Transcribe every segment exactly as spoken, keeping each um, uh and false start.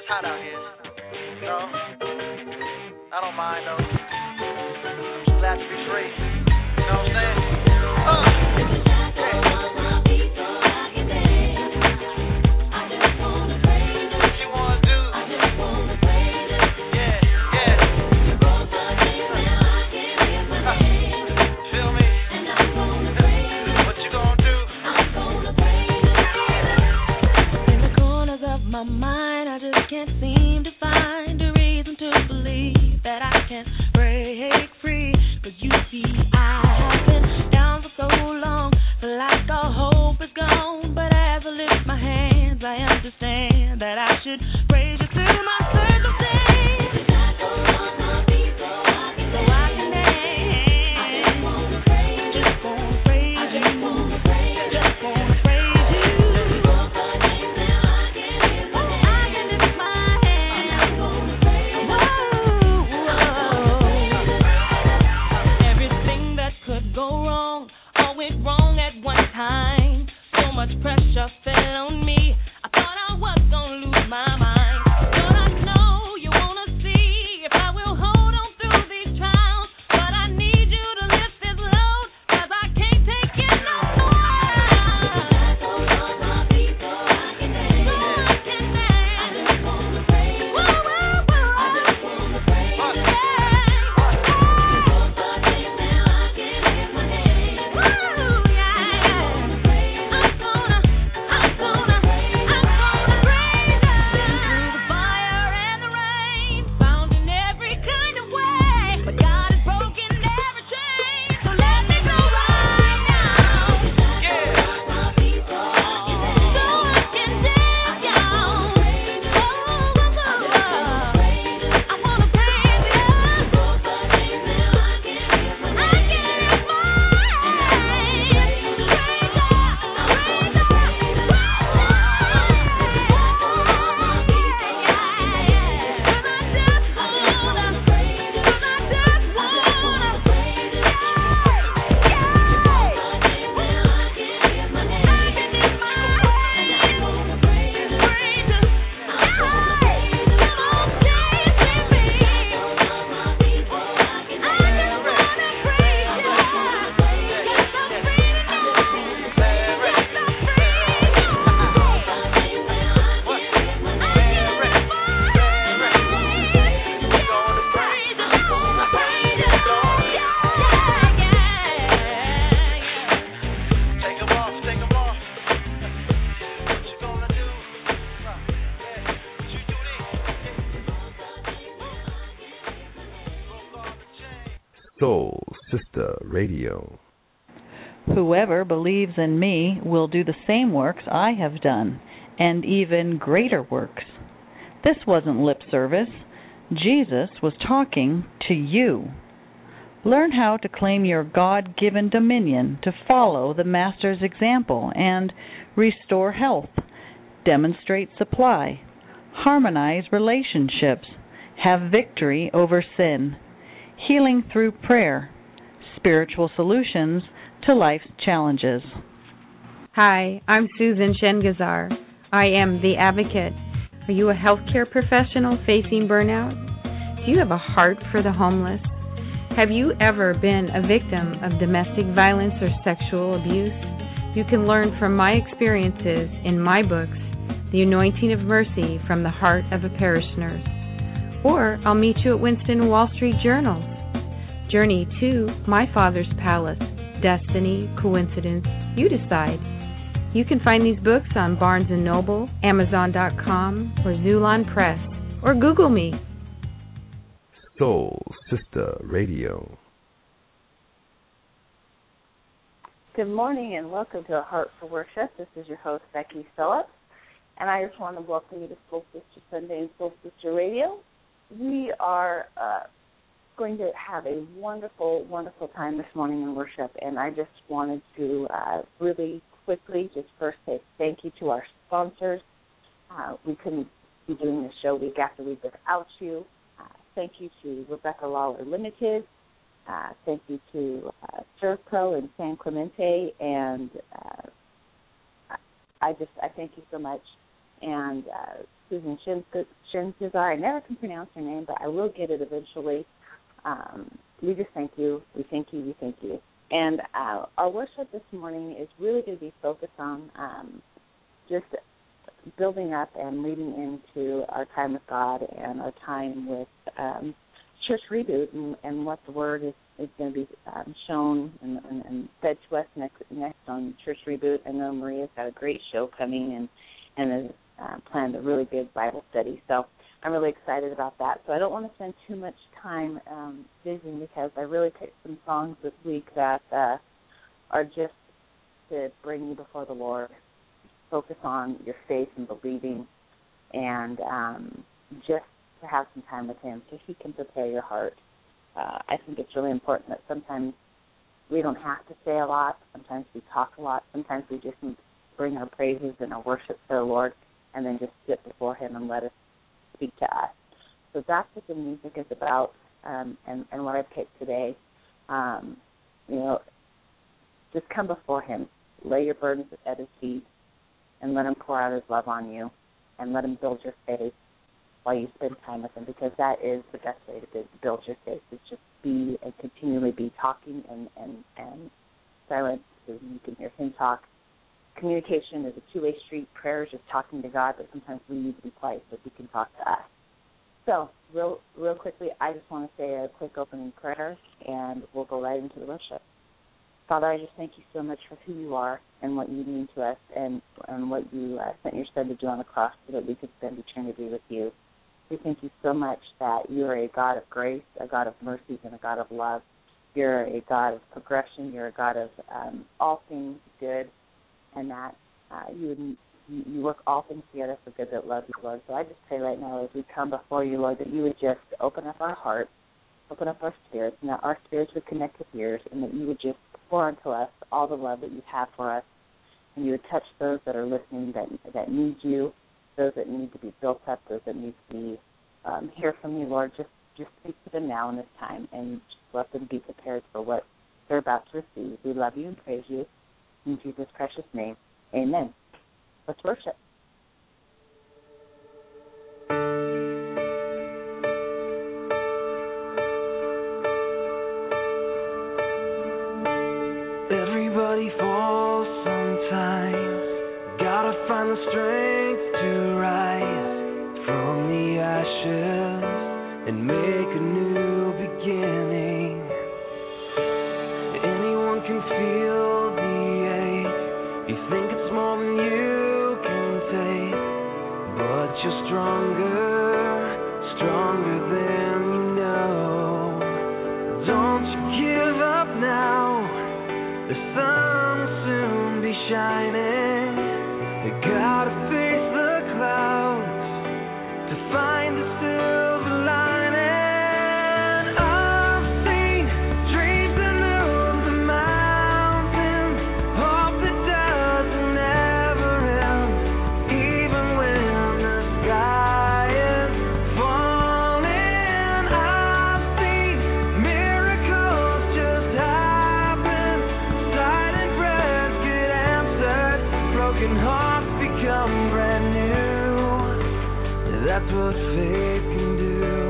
hot out here. You know, I don't mind though. I'm just glad to be free. You know what I'm saying? Uh, yeah. My mind, I just can't seem to find a reason to believe that I can break free. But you see, I have been down for so long, feel like all hope is gone. But as I lift my hands, I understand that I should praise you through my circumstance. Pressure fell on me. I thought I was gonna lose my mind. But I know you wanna see if I will hold on through these trials. But I need you to lift this load, 'cause I can't take it no more. So I can dance. I just wanna praise you. I just wanna praise you. Soul Sister Radio. Whoever believes in me will do the same works I have done, and even greater works. This wasn't lip service. Jesus was talking to you. Learn how to claim your God-given dominion to follow the Master's example and restore health, demonstrate supply, harmonize relationships, have victory over sin, healing through prayer, spiritual solutions to life's challenges. Hi, I'm Susan Shengazar. I am the advocate. Are you a healthcare professional facing burnout? Do you have a heart for the homeless? Have you ever been a victim of domestic violence or sexual abuse? You can learn from my experiences in my books, The Anointing of Mercy from the Heart of a Parish Nurse. Or I'll meet you at Winston Wall Street Journal. Journey to My Father's Palace. Destiny, coincidence, you decide. You can find these books on Barnes and Noble, Amazon dot com, or Zulon Press, or Google me. Soul Sister Radio. Good morning and welcome to A Heart for Worship. This is your host, Becky Phillips, and I just want to welcome you to Soul Sister Sunday and Soul Sister Radio. We are uh, going to have a wonderful, wonderful time this morning in worship, and I just wanted to uh, really quickly just first say thank you to our sponsors. Uh, we couldn't be doing this show week after week without you. Uh, thank you to Rebecca Lawler Limited. Uh, thank you to uh, Servco and San Clemente, and uh, I just I thank you so much and uh, Susan Shenzazar. I never can pronounce her name, but I will get it eventually. Um, we just thank you. We thank you. We thank you. And uh, our worship this morning is really going to be focused on um, just building up and leading into our time with God and our time with um, Church Reboot and, and what the Word is, is going to be um, shown and, and, and fed to us next next on Church Reboot. I know Maria's got a great show coming and and has uh, planned a really big Bible study. So I'm really excited about that. So I don't want to spend too much time um, visiting because I really picked some songs this week that uh, are just to bring you before the Lord, focus on your faith and believing, and um, just to have some time with Him so He can prepare your heart. Uh, I think it's really important that sometimes we don't have to say a lot. Sometimes we talk a lot. Sometimes we just bring our praises and our worship to the Lord and then just sit before Him and let us speak to us. So that's what the music is about, um, and, and what I picked today. Um, you know, just come before Him, lay your burdens at His feet, and let Him pour out His love on you, and let Him build your faith while you spend time with Him, because that is the best way to build your faith, is just be and continually be talking and, and, and silent so you can hear Him talk. Communication is a two-way street. Prayer is just talking to God, but sometimes we need to be quiet so He can talk to us. So, real real quickly, I just want to say a quick opening prayer, and we'll go right into the worship. Father, I just thank you so much for who you are and what you mean to us and, and what you uh, sent your Son to do on the cross so that we could spend eternity with you. We thank you so much that you are a God of grace, a God of mercy, and a God of love. You're a God of progression. You're a God of um, all things good, and that uh, you, would, you you work all things together for good that love you, Lord. So I just pray right now as we come before you, Lord, that you would just open up our hearts, open up our spirits, and that our spirits would connect with yours, and that you would just pour into us all the love that you have for us, and you would touch those that are listening that that need you, those that need to be built up, those that need to be um, hear from you, Lord. Just just speak to them now in this time, and just let them be prepared for what they're about to receive. We love you and praise you in Jesus' precious name. Amen. Let's worship. Everybody falls sometimes. Gotta find the strength to rise from the ashes and make a new beginning. Anyone can feel the ache. You think it's more than you can take, but you're stronger, stronger than you know. Don't you give up now. The sun will soon be shining. You gotta face the clouds to find the silver lining. I've seen dreams that move the mountains, hope that doesn't ever end, even when the sky is falling. I've seen miracles just happen, silent prayers get answered, broken hearts become brand new. That's what faith can do.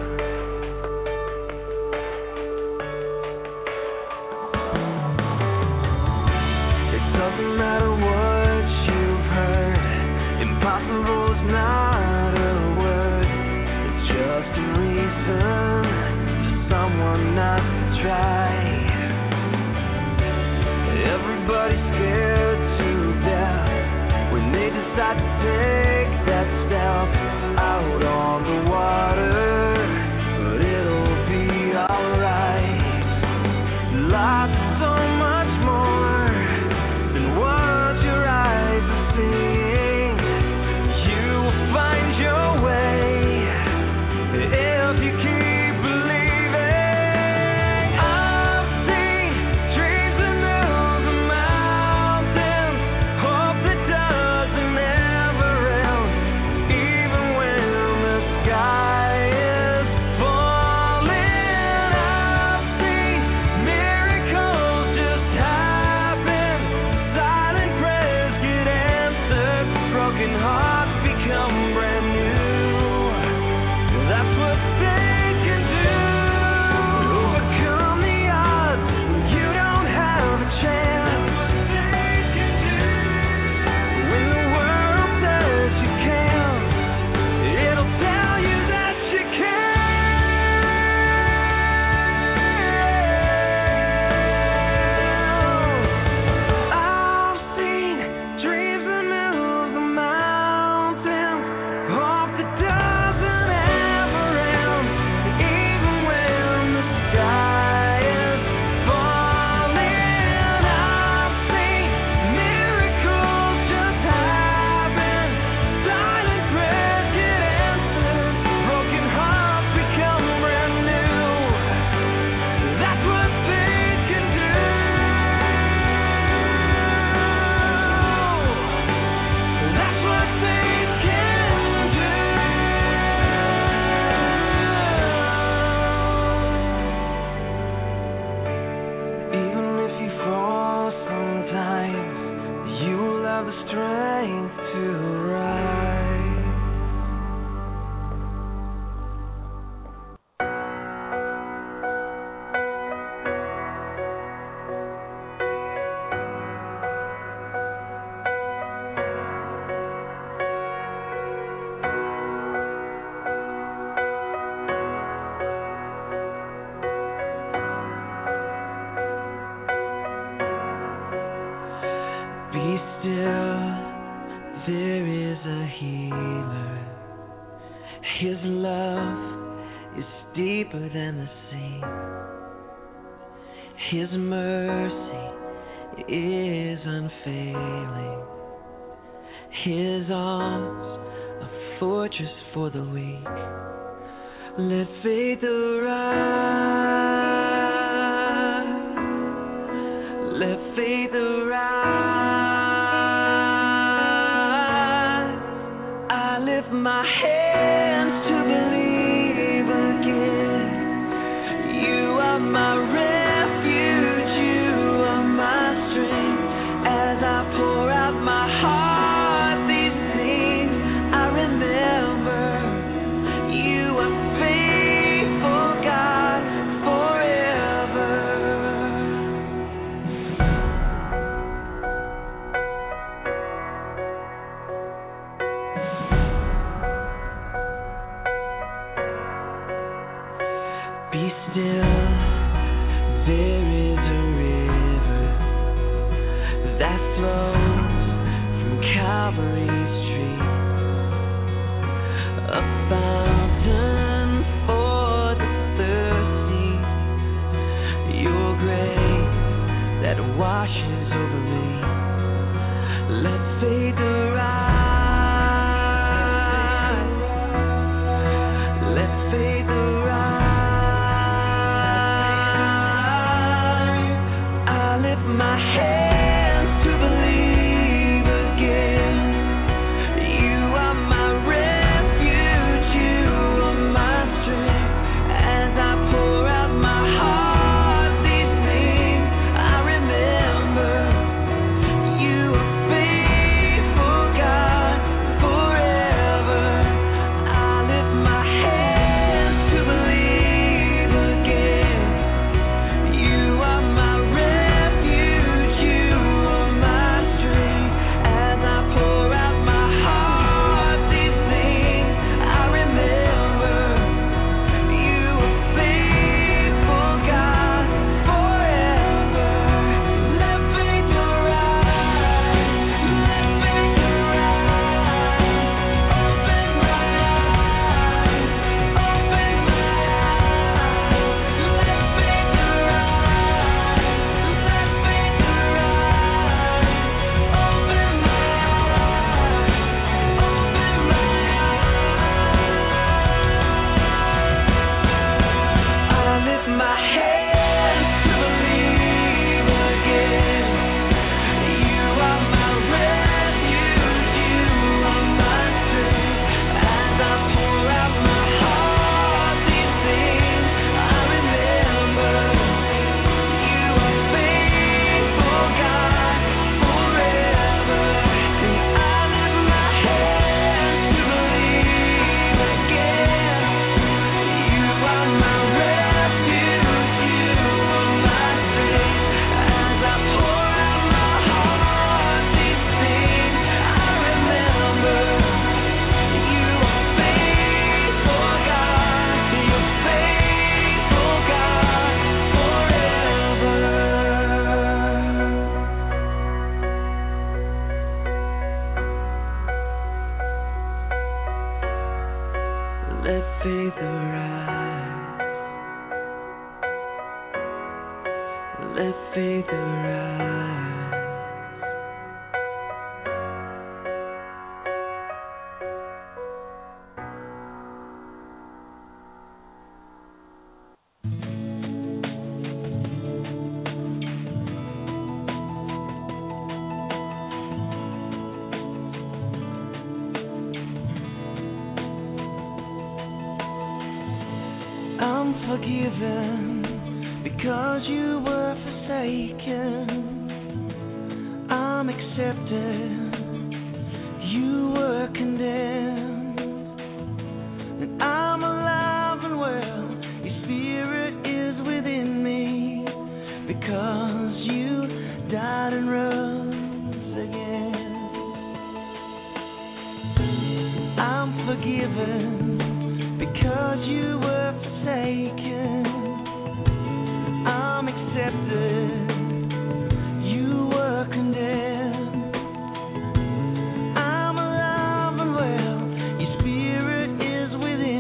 It doesn't matter what you've heard. Impossible is not a word. It's just a reason for someone not to try. Everybody's scared to death when they decide to take that step out on the water, but it'll be alright. Life's so much more than what your eyes are seeing. You will find your way if you keep believing. I've seen dreams that move the mountains, hope that doesn't ever end, even when the sky His love is deeper than the sea. His mercy is unfailing. His arms a fortress for the weak. Let faith arise. Let faith arise. I lift my hands to believe again. You are my refuge, you are my strength. As I pour out my heart, these things I remember. You are faithful, God, forever. Be still, there is a river that flows from Calvary's tree, a fountain for the thirsty, your grace that washes over me. Let faith arise. Let faith arise. I lift my hands to believe again. You are my refuge, you are my strength. As I pour out my heart, these things I remember. You are faithful, God, forever. I lift my hands to believe again. You are my refuge, you are my strength. As I pour out my heart, these things I remember. You are faithful, God, forever. Let faith arise. Let faith arise. Open my eyes. Open my eyes. Let faith arise. Let faith arise. Open my eyes. Open my eyes. I lift my hands to believe again. You are my refuge, you are my strength. As I pour out my heart, these things I remember. You are faithful, God, forever. And I lift my hands to believe again. You are my refuge, you are my strength. As I pour out my heart, these things I remember. You are faithful, God, you're faithful, God, forever. Let faith arise. Let faith arise. I'm forgiven because you were forsaken. I'm accepted. You were condemned. And I'm alive and well. Your spirit is within me because you died and rose again. I'm forgiven because you were forsaken. I'm accepted. You were condemned. I'm alive and well. Your spirit is within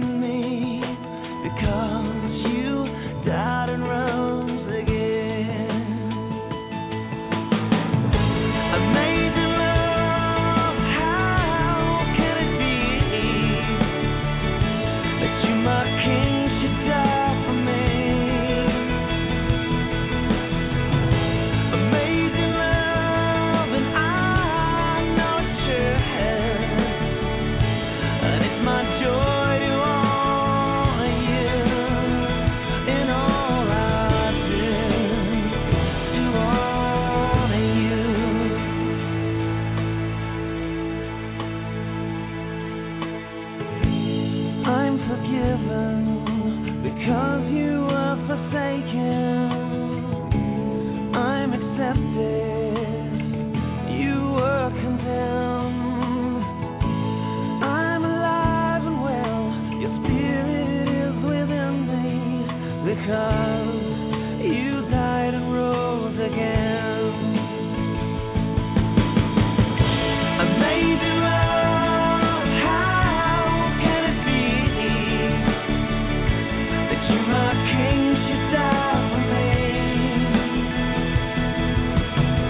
forgiven because you were forsaken. I'm accepted, you were condemned. I'm alive and well, your spirit is within me, because you died and rose again. I may be wrong, how can it be that you, my king, should die for me?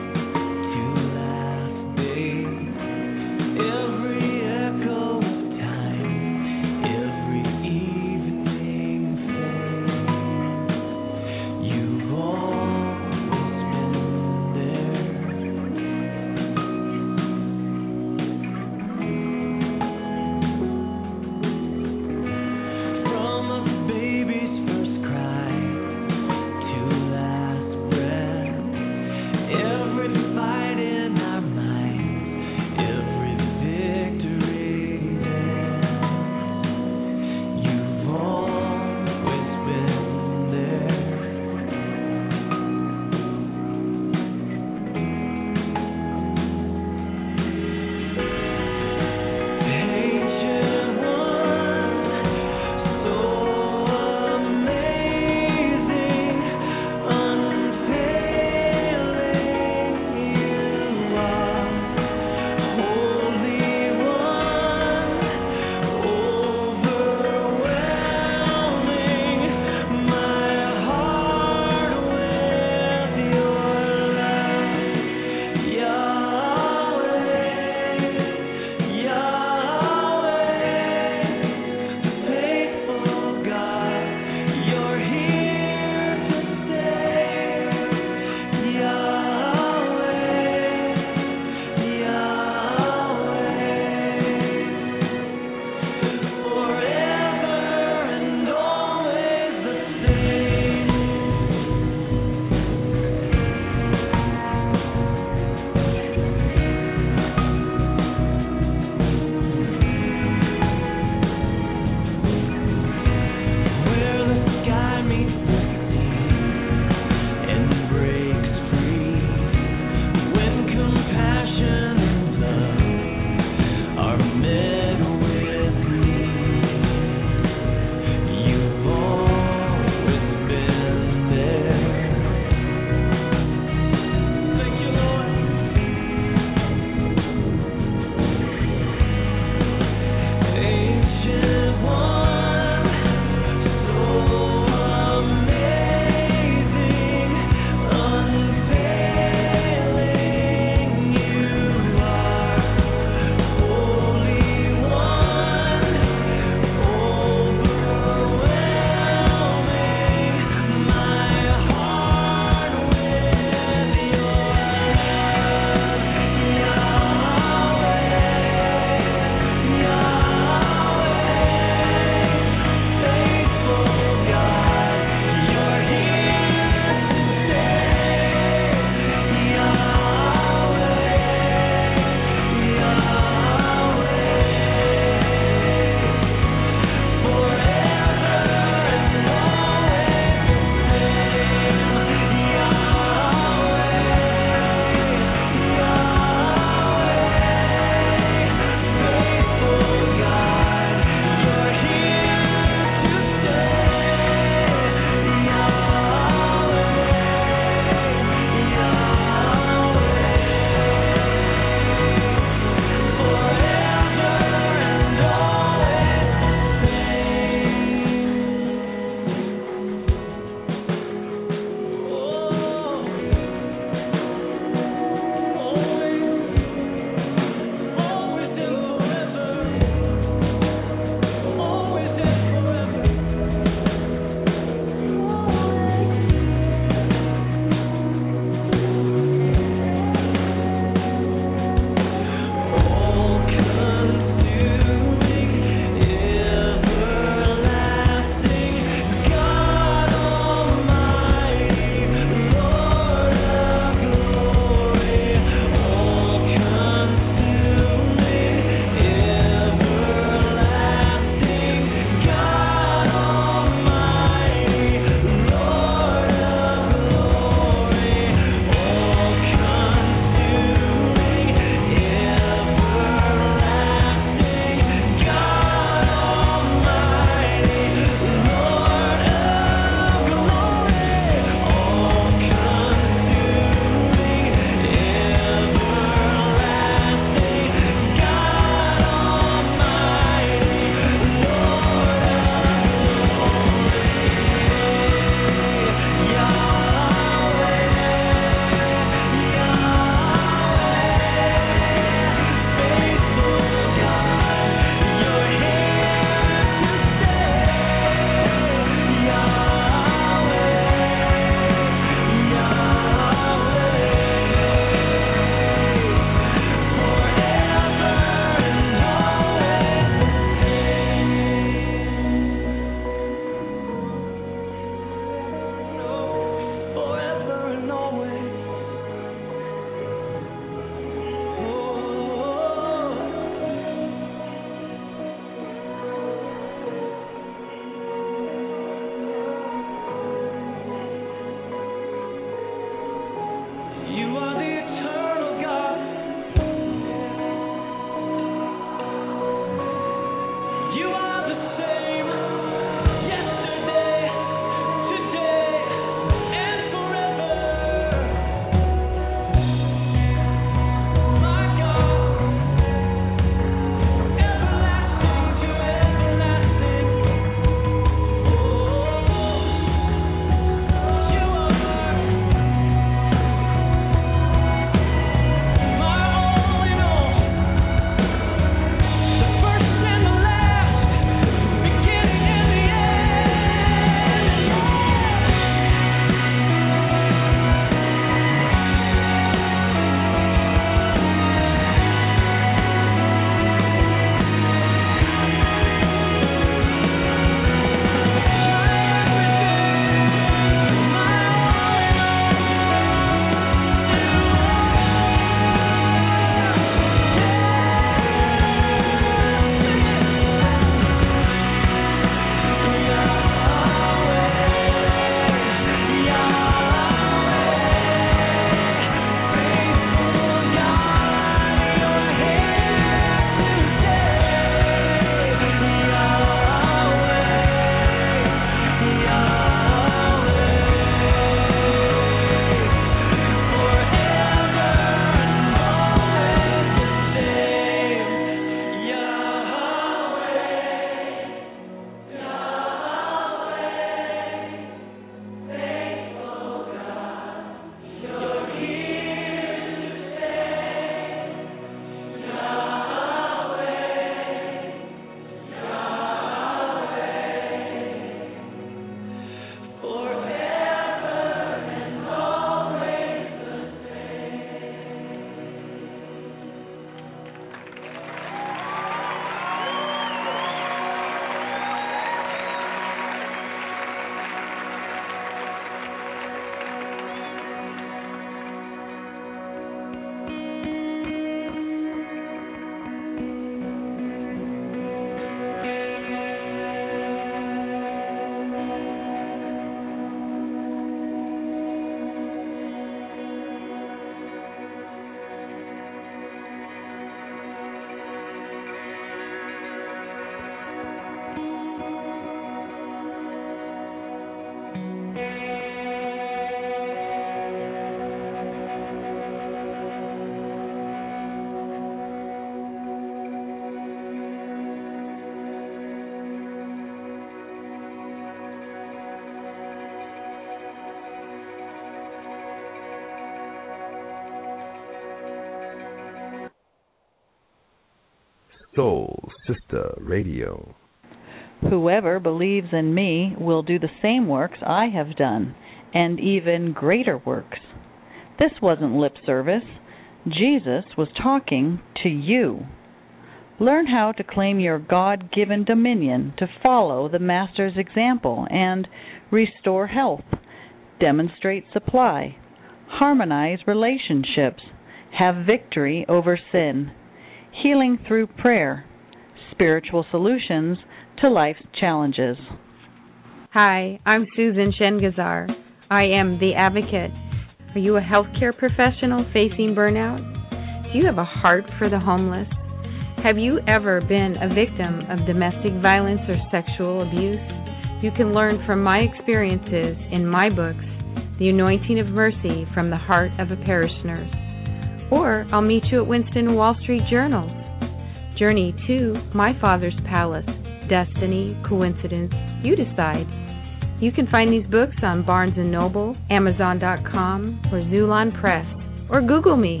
Soul Sister Radio. Whoever believes in me will do the same works I have done, and even greater works. This wasn't lip service. Jesus was talking to you. Learn how to claim your God-given dominion to follow the Master's example and restore health, demonstrate supply, harmonize relationships, have victory over sin, healing through prayer, spiritual solutions to life's challenges. Hi, I'm Susan Shengazar. I am the Advocate. Are you a healthcare professional facing burnout? Do you have a heart for the homeless? Have you ever been a victim of domestic violence or sexual abuse? You can learn from my experiences in my books, The Anointing of Mercy from the Heart of a Parish Nurse. Or I'll meet you at Winston Wall Street Journals. Journey to My Father's Palace, Destiny, Coincidence, you decide. You can find these books on Barnes and Noble, Amazon dot com, or Zulon Press, or Google me.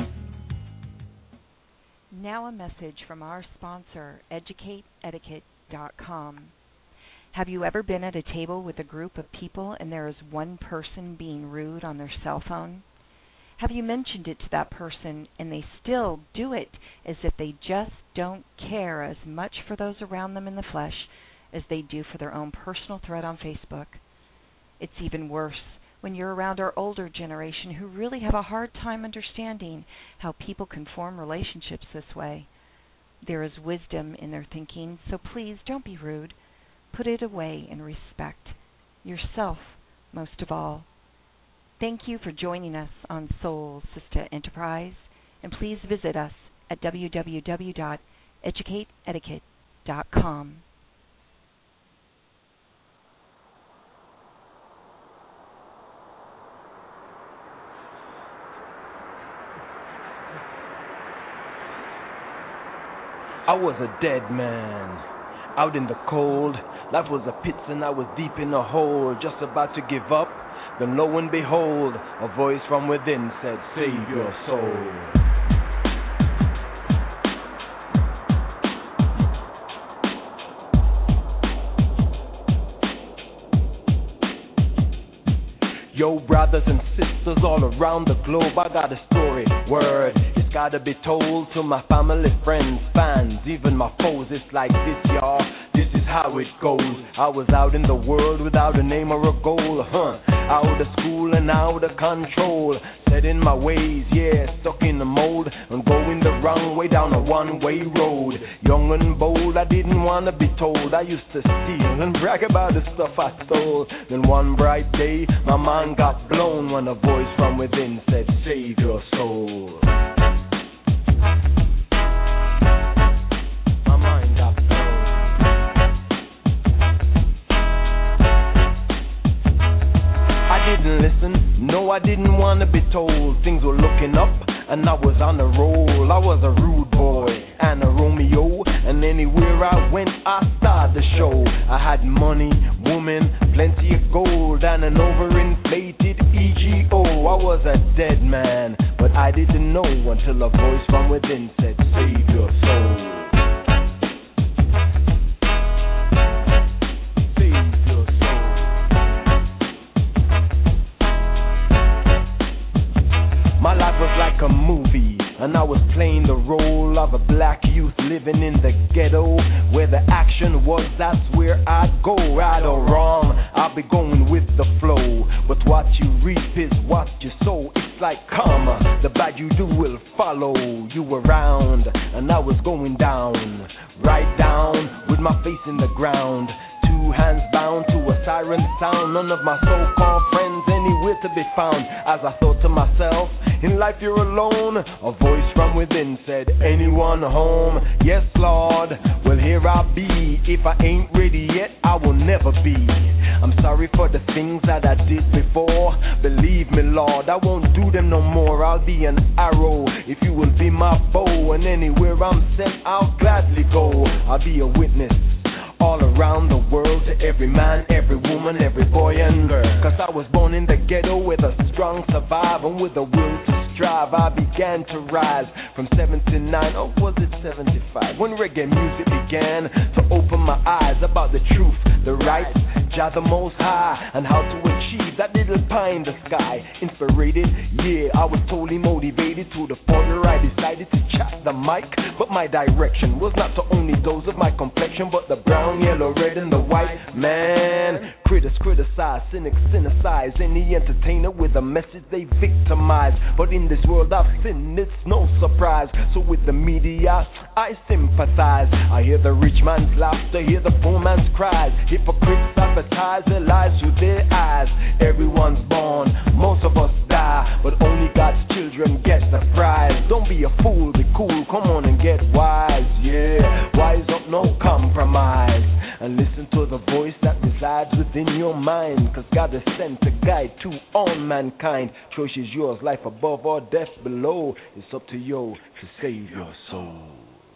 Now a message from our sponsor, educate etiquette dot com. Have you ever been at a table with a group of people and there is one person being rude on their cell phone? Have you mentioned it to that person and they still do it as if they just don't care as much for those around them in the flesh as they do for their own personal thread on Facebook? It's even worse when you're around our older generation who really have a hard time understanding how people can form relationships this way. There is wisdom in their thinking, so please don't be rude. Put it away and respect yourself most of all. Thank you for joining us on Soul Sister Enterprise, and please visit us at w w w dot educate etiquette dot com. I was a dead man, out in the cold. Life was a pit and I was deep in a hole, just about to give up. Then lo and behold, a voice from within said, save your soul. Yo, brothers and sisters all around the globe, I got a story, word. It's gotta be told to my family, friends, fans, even my foes. It's like this, y'all. This is how it goes. I was out in the world without a name or a goal, huh? Out of school and out of control. Set in my ways, yeah, stuck in the mold and going the wrong way down a one-way road. Young and bold, I didn't wanna be told. I used to steal and brag about the stuff I stole. Then one bright day, my mind got blown when a voice from within said, save your soul. My mind got blown. I didn't listen, no, I didn't want to be told. Things were looking up and I was on the roll. I was a rude boy and a Romeo, and anywhere I went I started the show. I had money, woman, plenty of gold, and an overinflated E G O. I was a dead man, but I didn't know until a voice from within said, save your soul. My life was like a movie, and I was playing the role of a black youth living in the ghetto. Where the action was, that's where I'd go. Right or wrong, I'll be going with the flow. But what you reap is what you sow. It's like karma, the bad you do will follow you around. And I was going down, right down, with my face in the ground. Two hands bound to a siren sound. None of my so-called friends anywhere to be found. As I thought to myself, in life you're alone. A voice from within said, anyone home? Yes, Lord. Well, here I'll be. If I ain't ready yet, I will never be. I'm sorry for the things that I did before. Believe me, Lord, I won't do them no more. I'll be an arrow if you will be my bow. And anywhere I'm sent, I'll gladly go. I'll be a witness all around the world, to every man, every woman, every boy and girl. Cause I was born in the ghetto with a strong survival, with a will to strive, I began to rise. From seventy-nine, or was it seventy-five, when reggae music began to open my eyes about the truth, the rights, Jah the Most High, and how to achieve that little pie in the sky. Inspirated, yeah, I was totally motivated. To the point where I decided to chat the mic, but my direction was not to only those of my complexion, but the brown, yellow, red, and the white. Man, critics criticize, cynics cynicize any entertainer with a message they victimize. But in this world of sin, it's no surprise. So with the media, I sympathize. I hear the rich man's laughter, hear the poor man's cries. Hypocrites advertise their lies through their eyes. Everyone's born, most of us die, but only God's children get the prize. Don't be a fool, be cool, come on and get wise. Yeah, wise up, no compromise. And listen to the voice that resides within your mind, cause God is sent to guide to all mankind. Choice is yours, life above or death below. It's up to you to save your soul.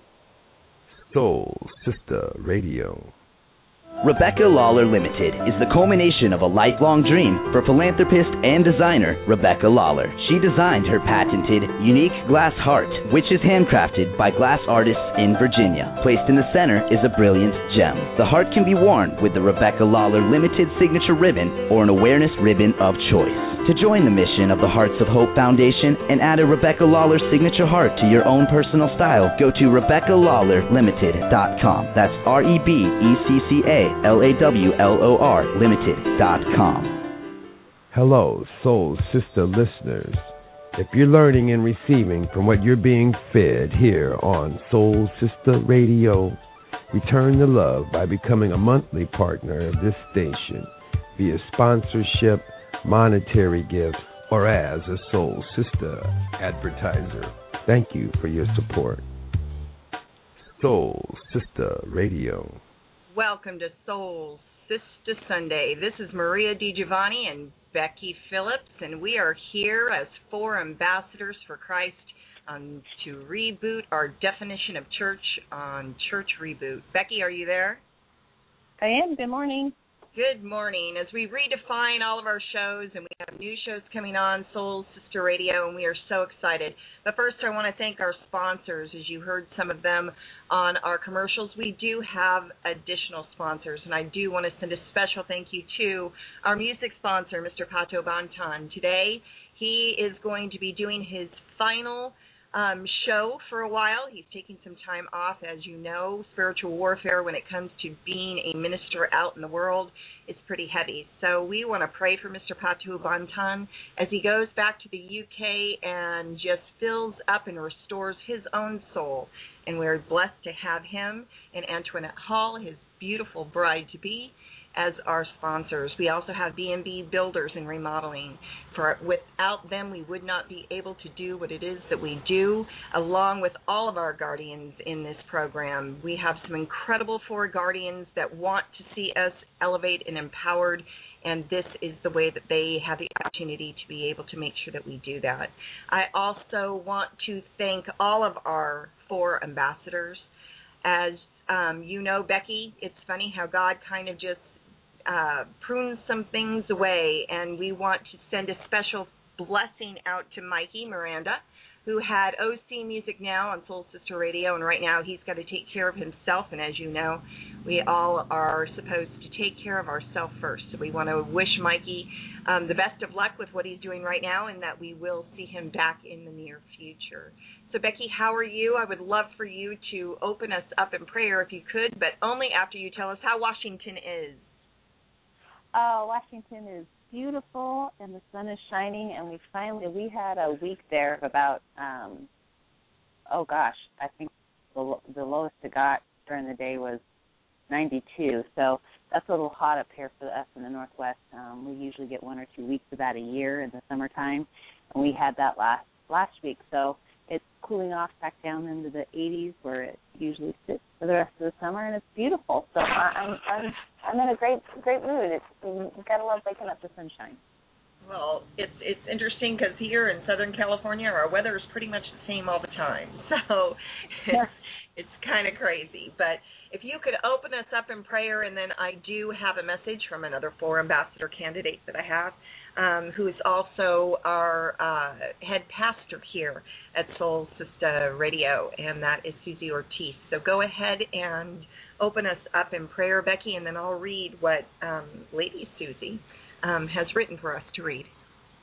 Soul Sister Radio. Rebecca Lawler Limited is the culmination of a lifelong dream for philanthropist and designer Rebecca Lawler. She designed her patented, unique glass heart, which is handcrafted by glass artists in Virginia. Placed in the center is a brilliant gem. The heart can be worn with the Rebecca Lawler Limited signature ribbon or an awareness ribbon of choice. To join the mission of the Hearts of Hope Foundation and add a Rebecca Lawler signature heart to your own personal style, go to Rebecca Lawler Limited dot com. That's R E B E C C A L A W L O R Limited dot com. Hello, Soul Sister listeners. If you're learning and receiving from what you're being fed here on Soul Sister Radio, return the love by becoming a monthly partner of this station via sponsorship, monetary gifts, or as a Soul Sister advertiser. Thank you for your support. Soul Sister Radio. Welcome to Soul Sister Sunday. This is Maria DiGiovanni and Becky Phillips, and we are here as four ambassadors for Christ um, to reboot our definition of church on Church Reboot. Becky, are you there? I am. Good morning. Good morning. As we redefine all of our shows, and we have new shows coming on Soul Sister Radio, and we are so excited. But first, I want to thank our sponsors. As you heard some of them on our commercials, we do have additional sponsors, and I do want to send a special thank you to our music sponsor, Mister Pato Banton. Today, he is going to be doing his final Um, show for a while. He's taking some time off. As you know, spiritual warfare when it comes to being a minister out in the world is pretty heavy. So we want to pray for Mister Patu Bantan as he goes back to the U K and just fills up and restores his own soul. And we're blessed to have him and Antoinette Hall, his beautiful bride-to-be, as our sponsors. We also have B and B Builders and Remodeling. For without them, we would not be able to do what it is that we do, along with all of our guardians in this program. We have some incredible four guardians that want to see us elevate and empowered, and this is the way that they have the opportunity to be able to make sure that we do that. I also want to thank all of our four ambassadors. As um, you know, Becky, it's funny how God kind of just Uh, prune some things away, and we want to send a special blessing out to Mikey Miranda, who had O C Music Now on Soul Sister Radio, and right now he's got to take care of himself, and as you know, we all are supposed to take care of ourselves first. So we want to wish Mikey um, the best of luck with what he's doing right now, and that we will see him back in the near future. So, Becky, how are you? I would love for you to open us up in prayer if you could, but only after you tell us how Washington is. Oh, Washington is beautiful, and the sun is shining, and we finally, we had a week there of about, um, oh, gosh, I think the, the lowest it got during the day was ninety-two, so that's a little hot up here for us in the Northwest. Um, we usually get one or two weeks of that a year in the summertime, and we had that last last week, so it's cooling off back down into the eighties where it usually sits for the rest of the summer, and it's beautiful. So I'm I'm I'm in a great great mood. It's you gotta love waking up to sunshine. Well, it's it's interesting because here in Southern California, our weather is pretty much the same all the time. So it's, it's kind of crazy. But if you could open us up in prayer, and then I do have a message from another four ambassador candidate that I have. um, who is also our uh, head pastor here at Soul Sister Radio, and that is Susie Ortiz. So go ahead and open us up in prayer, Becky, and then I'll read what um, Lady Susie um, has written for us to read.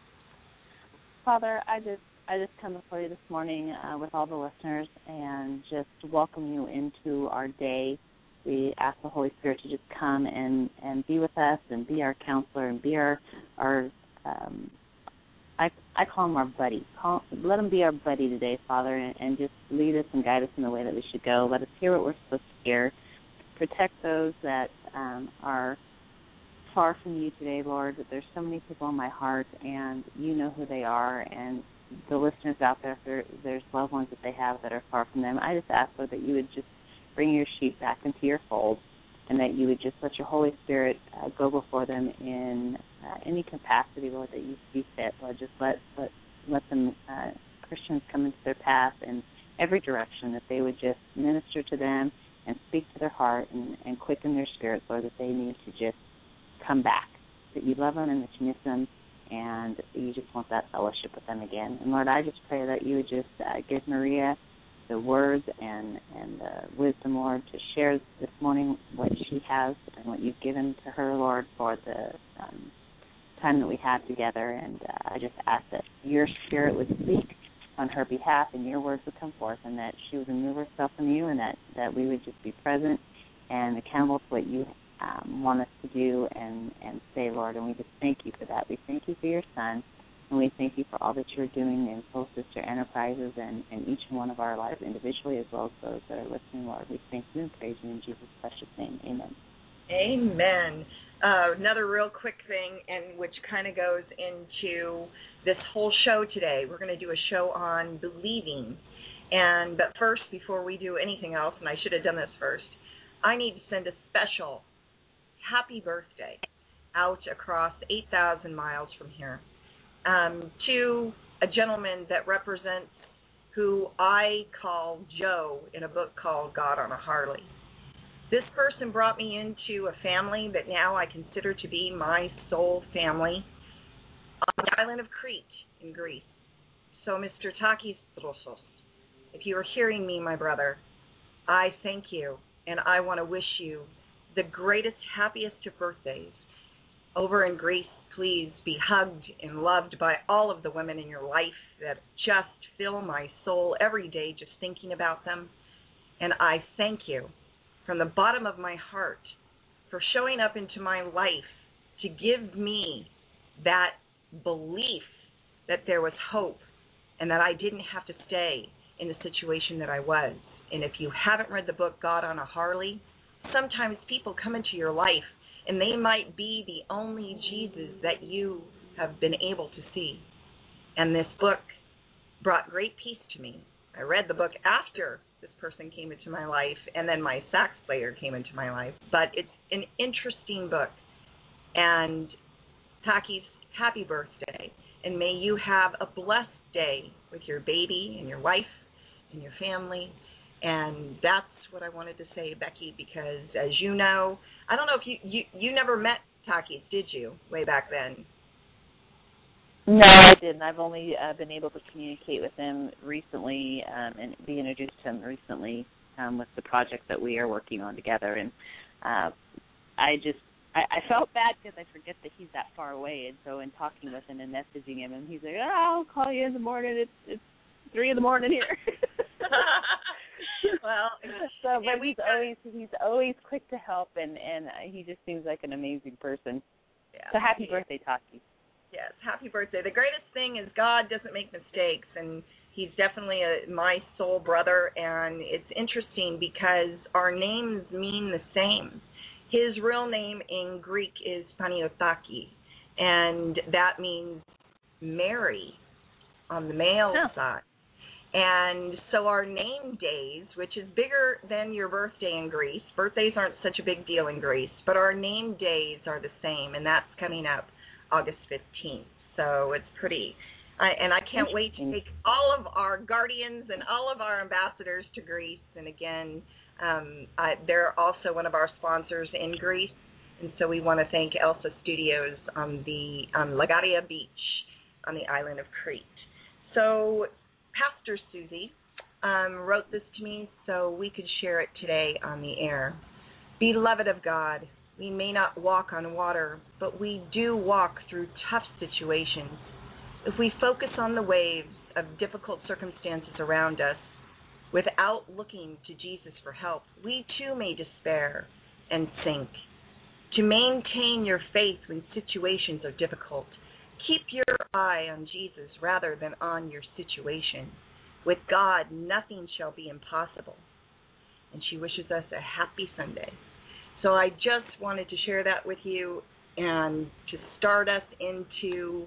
Father, I just I just come before you this morning uh, with all the listeners and just welcome you into our day. We ask the Holy Spirit to just come and, and be with us and be our counselor and be our, our um, I I call him our buddy. Call, let him be our buddy today, Father, and, and just lead us and guide us in the way that we should go. Let us hear what we're supposed to hear. Protect those that um, are far from you today, Lord. There's so many people in my heart, and you know who they are, and the listeners out there, if there, there's loved ones that they have that are far from them. I just ask, Lord, that you would just bring your sheep back into your fold, and that you would just let your Holy Spirit uh, go before them in uh, any capacity, Lord, that you see fit. Lord, just let let, let them, uh, Christians come into their path in every direction, that they would just minister to them and speak to their heart and, and quicken their spirit, Lord, that they need to just come back, that you love them and that you miss them, and you just want that fellowship with them again. And, Lord, I just pray that you would just uh, give Maria the words and, and the wisdom, Lord, to share this morning what she has and what you've given to her, Lord, for the um, time that we had together. And uh, I just ask that your spirit would speak on her behalf and your words would come forth, and that she would remove herself from you, and that, that we would just be present and accountable to what you Um, want us to do and, and say, Lord, and we just thank you for that. We thank you for your son, and we thank you for all that you're doing in Soul Sister Enterprises and, and each one of our lives individually as well as those that are listening, Lord. We thank you and praise you in Jesus' precious name. Amen. Amen. Uh, another real quick thing, and which kind of goes into this whole show today. We're going to do a show on believing. And but first, before we do anything else, and I should have done this first, I need to send a special happy birthday out across eight thousand miles from here um, to a gentleman that represents who I call Joe in a book called God on a Harley. This person brought me into a family that now I consider to be my soul family on the island of Crete in Greece. So Mister Takis Drosos, if you are hearing me, my brother, I thank you, and I want to wish you the greatest, happiest of birthdays. Over in Greece, please be hugged and loved by all of the women in your life that just fill my soul every day just thinking about them. And I thank you from the bottom of my heart for showing up into my life to give me that belief that there was hope and that I didn't have to stay in the situation that I was. And if you haven't read the book God on a Harley, sometimes people come into your life and they might be the only Jesus that you have been able to see. And this book brought great peace to me. I read the book after this person came into my life, and then my sax player came into my life. But it's an interesting book. And Takis, happy birthday. And may you have a blessed day with your baby and your wife and your family. And that's what I wanted to say, Becky, because as you know, I don't know if you, you, you never met Takis, did you, way back then? No, I didn't. I've only uh, been able to communicate with him recently um, and be introduced to him recently um, with the project that we are working on together. And uh, I just, I, I felt bad because I forget that he's that far away. And so in talking with him and messaging him, and he's like, oh, I'll call you in the morning. It's, it's three in the morning here. Well, so, but he's always he's always quick to help, and, and he just seems like an amazing person. Yeah. So happy yeah. birthday, Taki. Yes, happy birthday. The greatest thing is God doesn't make mistakes, and he's definitely a, my soul brother, and it's interesting because our names mean the same. His real name in Greek is Paniotaki, and that means Mary on the male oh. side. And so our name days, which is bigger than your birthday in Greece, birthdays aren't such a big deal in Greece, but our name days are the same, and that's coming up August fifteenth. So it's pretty, I, and I can't wait to take all of our guardians and all of our ambassadors to Greece. And again, um, I, they're also one of our sponsors in Greece. And so we want to thank Elsa Studios on the on Lagaria Beach on the island of Crete. So Pastor Susie um, wrote this to me so we could share it today on the air. Beloved of God, we may not walk on water, but we do walk through tough situations. If we focus on the waves of difficult circumstances around us without looking to Jesus for help, we too may despair and sink. To maintain your faith when situations are difficult, keep your eye on Jesus rather than on your situation. With God, nothing shall be impossible. And she wishes us a happy Sunday. So I just wanted to share that with you and to start us into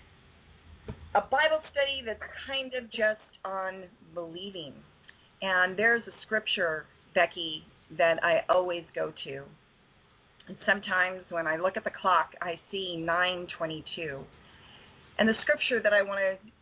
a Bible study that's kind of just on believing. And there's a scripture, Becky, that I always go to. And sometimes when I look at the clock, I see nine twenty-two. And the scripture that I want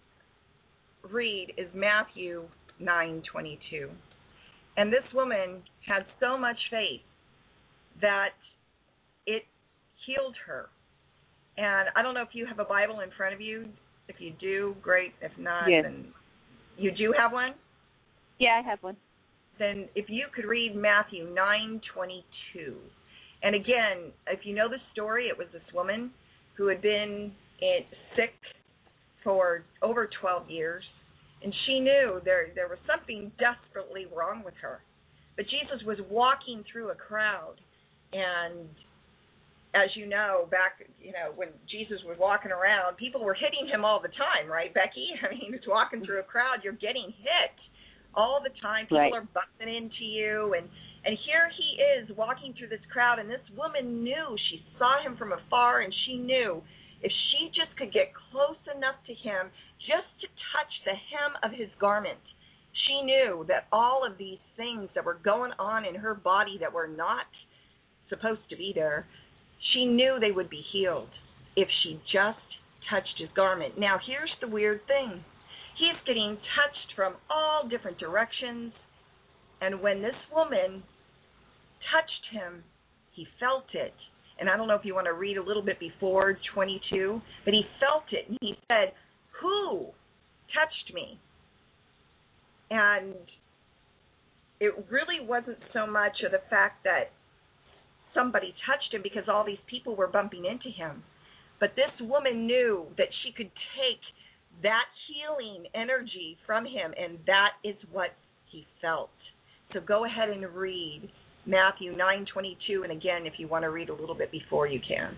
to read is Matthew nine twenty-two. And this woman had so much faith that it healed her. And I don't know if you have a Bible in front of you. If you do, great. If not, yes. Then you do have one? Yeah, I have one. Then if you could read Matthew nine twenty-two. And again, if you know the story, it was this woman who had been in, sick for over twelve years, and she knew there there was something desperately wrong with her. But Jesus was walking through a crowd, and as you know, back, you know, when Jesus was walking around, people were hitting him all the time, right, Becky? I mean, he was walking through a crowd, you're getting hit all the time. People right. are bumping into you, and, and here he is walking through this crowd, and this woman knew, she saw him from afar, and she knew if she just could get close enough to him just to touch the hem of his garment, she knew that all of these things that were going on in her body that were not supposed to be there, she knew they would be healed if she just touched his garment. Now, here's the weird thing. He's getting touched from all different directions, and when this woman touched him, he felt it. And I don't know if you want to read a little bit before twenty-two, but he felt it, and he said, "Who touched me?" And it really wasn't so much of the fact that somebody touched him because all these people were bumping into him. But this woman knew that she could take that healing energy from him, and that is what he felt. So go ahead and read Matthew nine twenty-two, and again, if you want to read a little bit before, you can.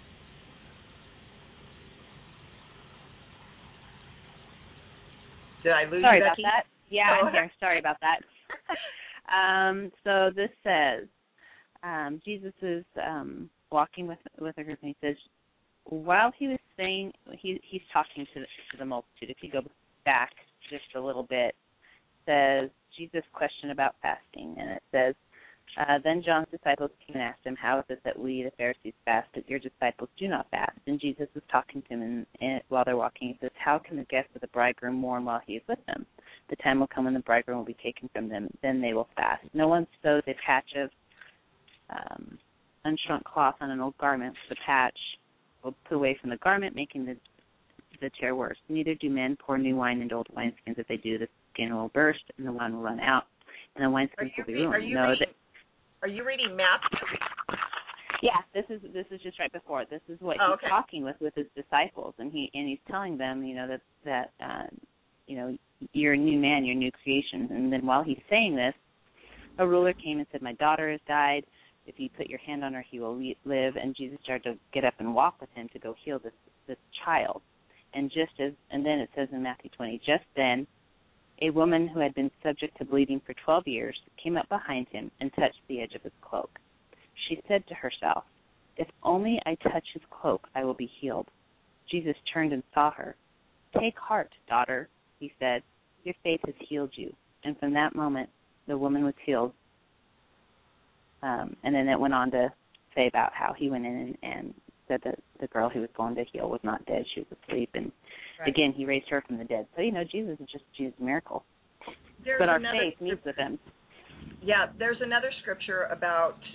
Did I lose Sorry you, about Becky? that. Yeah, oh. I'm here. Sorry about that. um, so this says, Um, Jesus is um, walking with with a group, and he says, while he was saying, he he's talking to the, to the multitude. If you go back just a little bit, it says Jesus' question about fasting, and it says, uh, then John's disciples came and asked him, how is it that we, the Pharisees, fast, but your disciples do not fast? And Jesus was talking to them, and, and while they're walking, he says, how can the guests of the bridegroom mourn while he is with them? The time will come when the bridegroom will be taken from them, then they will fast. No one sews a patch of Um, unshrunk cloth on an old garment. The patch will put away from the garment, making the the tear worse. Neither do men pour new wine into old wineskins. If they do, the skin will burst and the wine will run out, and the wineskins will be ruined. Are you, no, reading, that, are you reading Matthew? Yeah, this is this is just right before. This is what oh, he's okay. talking with with his disciples, and he and he's telling them, you know, that that uh, you know, you're a new man, you're a new creation. And then while he's saying this, a ruler came and said, my daughter has died. If you put your hand on her, he will live. And Jesus started to get up and walk with him to go heal this this child. And just as, and then it says in Matthew twenty, just then, a woman who had been subject to bleeding for twelve years came up behind him and touched the edge of his cloak. She said to herself, if only I touch his cloak, I will be healed. Jesus turned and saw her. Take heart, daughter, he said. Your faith has healed you. And from that moment, the woman was healed. Um, and then it went on to say about how he went in and, and said that the girl he was going to heal was not dead. She was asleep. And right. again, he raised her from the dead. So, you know, Jesus is just Jesus' miracle. There's but our another, faith meets with him. Yeah, there's another scripture about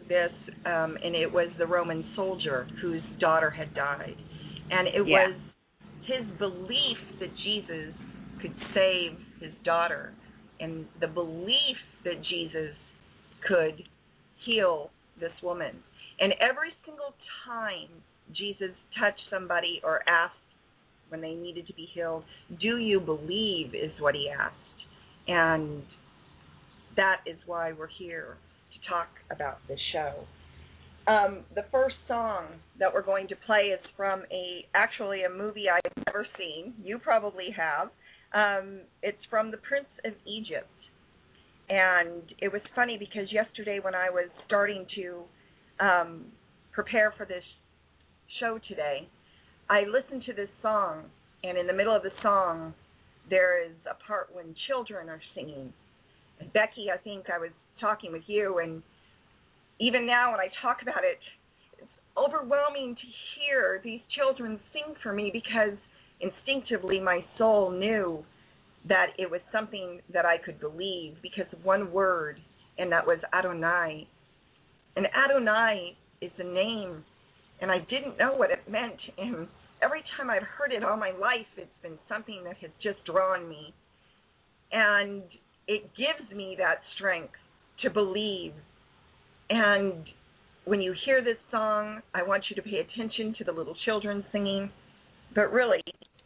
this, um, and it was the Roman soldier whose daughter had died. And it Yeah. was his belief that Jesus could save his daughter, and the belief that Jesus could heal this woman. And every single time Jesus touched somebody or asked when they needed to be healed, do you believe, is what he asked. And that is why we're here to talk about this show. Um, the first song that we're going to play is from a actually a movie I've never seen. You probably have. Um, it's from The Prince of Egypt. And it was funny because yesterday when I was starting to um, prepare for this show today, I listened to this song, and in the middle of the song, there is a part when children are singing. And Becky, I think I was talking with you, and even now when I talk about it, it's overwhelming to hear these children sing for me because instinctively my soul knew that it was something that I could believe because of one word, and that was Adonai. And Adonai is a name, and I didn't know what it meant, and every time I've heard it all my life, it's been something that has just drawn me. And it gives me that strength to believe. And when you hear this song, I want you to pay attention to the little children singing. But really,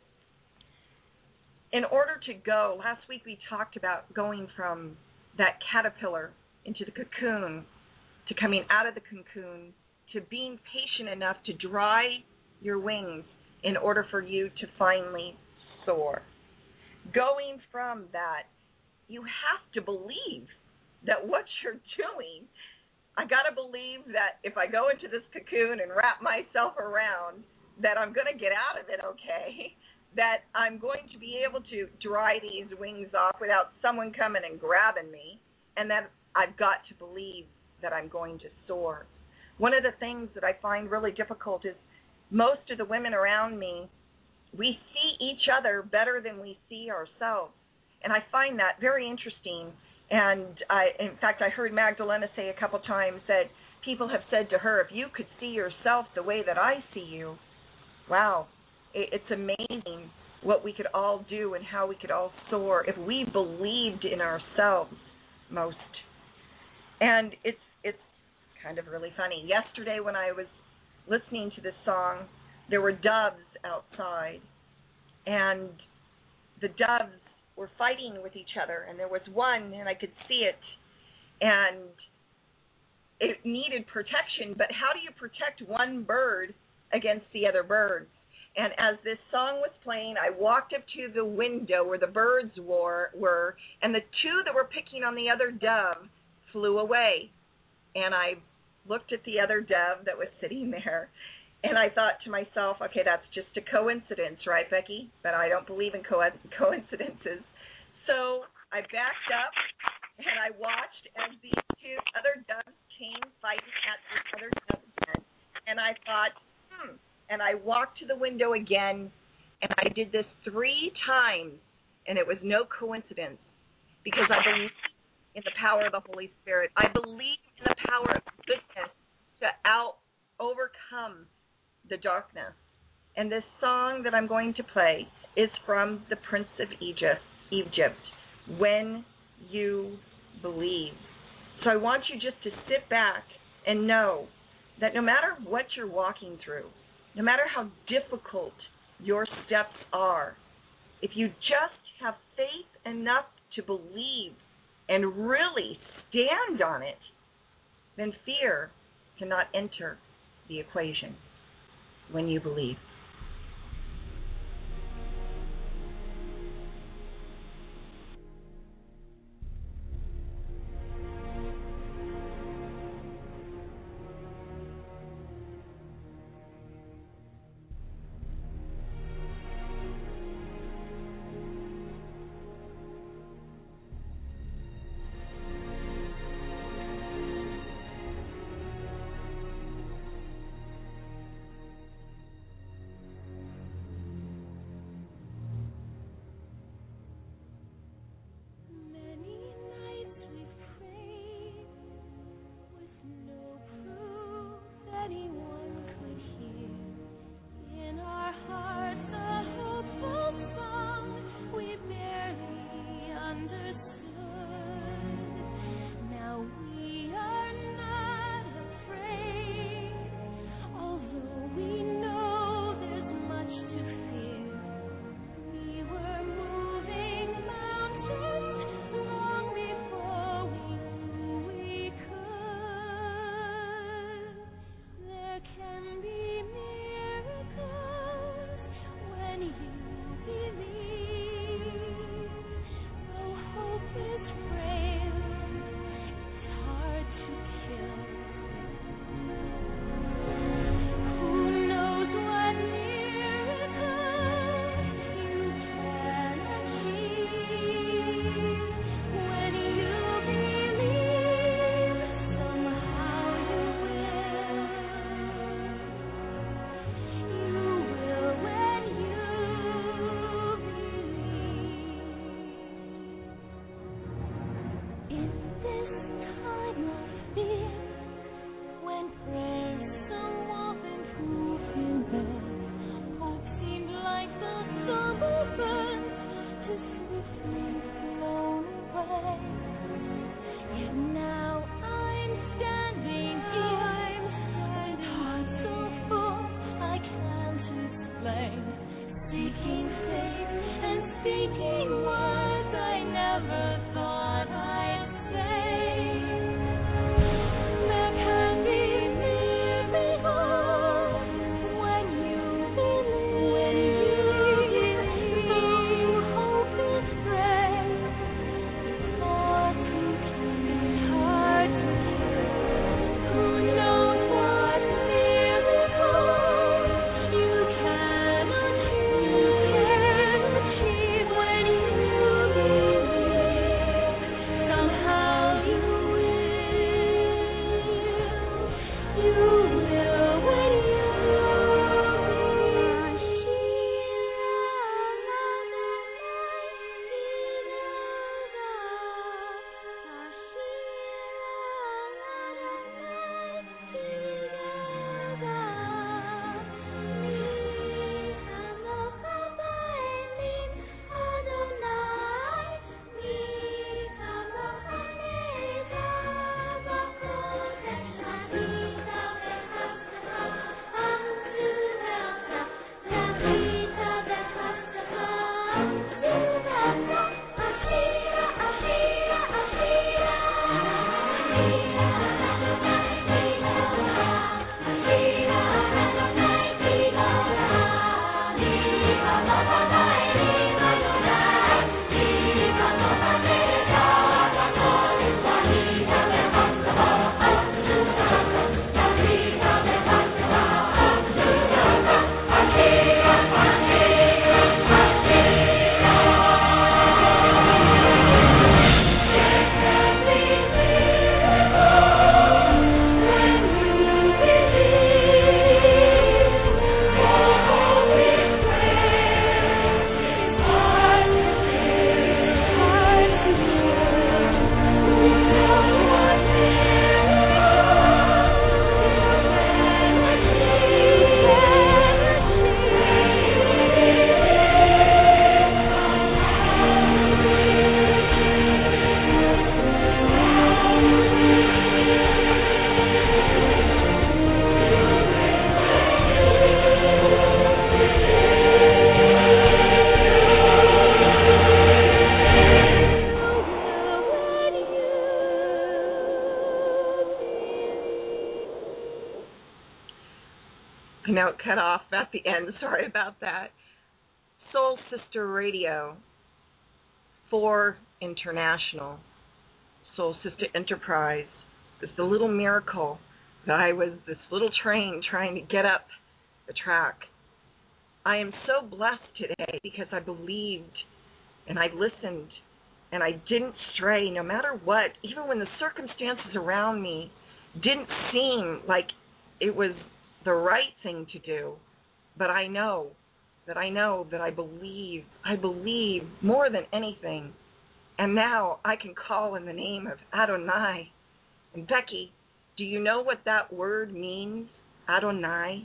in order to go, last week we talked about going from that caterpillar into the cocoon, to coming out of the cocoon, to being patient enough to dry your wings in order for you to finally soar. Going from that, you have to believe that what you're doing, I got to believe that if I go into this cocoon and wrap myself around, that I'm going to get out of it okay, that I'm going to be able to dry these wings off without someone coming and grabbing me, and that I've got to believe that I'm going to soar. One of the things that I find really difficult is most of the women around me, we see each other better than we see ourselves. And I find that very interesting. And I, in fact, I heard Magdalena say a couple times that people have said to her, if you could see yourself the way that I see you, wow, it's amazing what we could all do and how we could all soar if we believed in ourselves most. And it's it's kind of really funny. Yesterday when I was listening to this song, there were doves outside, and the doves were fighting with each other, and there was one, and I could see it, and it needed protection, but how do you protect one bird against the other birds? And as this song was playing, I walked up to the window where the birds were, were and the two that were picking on the other dove flew away, and I looked at the other dove that was sitting there, and I thought to myself, okay, that's just a coincidence, right, Becky? But I don't believe in co- coincidences. So I backed up, and I watched as these two other doves came fighting at this other dove again, and I thought, hmm, and I walked to the window again, and I did this three times, and it was no coincidence, because I believe in the power of the Holy Spirit. I believe in the power of goodness to out overcome the darkness. And this song that I'm going to play is from the Prince of Egypt, Egypt, When You Believe. So I want you just to sit back and know that no matter what you're walking through, no matter how difficult your steps are, if you just have faith enough to believe and really stand on it, then fear cannot enter the equation when you believe. know, cut off at the end. Sorry about that. Soul Sister Radio for International, Soul Sister Enterprise. It's the little miracle that I was this little train trying to get up the track. I am so blessed today because I believed and I listened and I didn't stray no matter what, even when the circumstances around me didn't seem like it was the right thing to do. But I know that I know that I believe, I believe more than anything. And now I can call in the name of Adonai. And Becky, do you know what that word means, Adonai?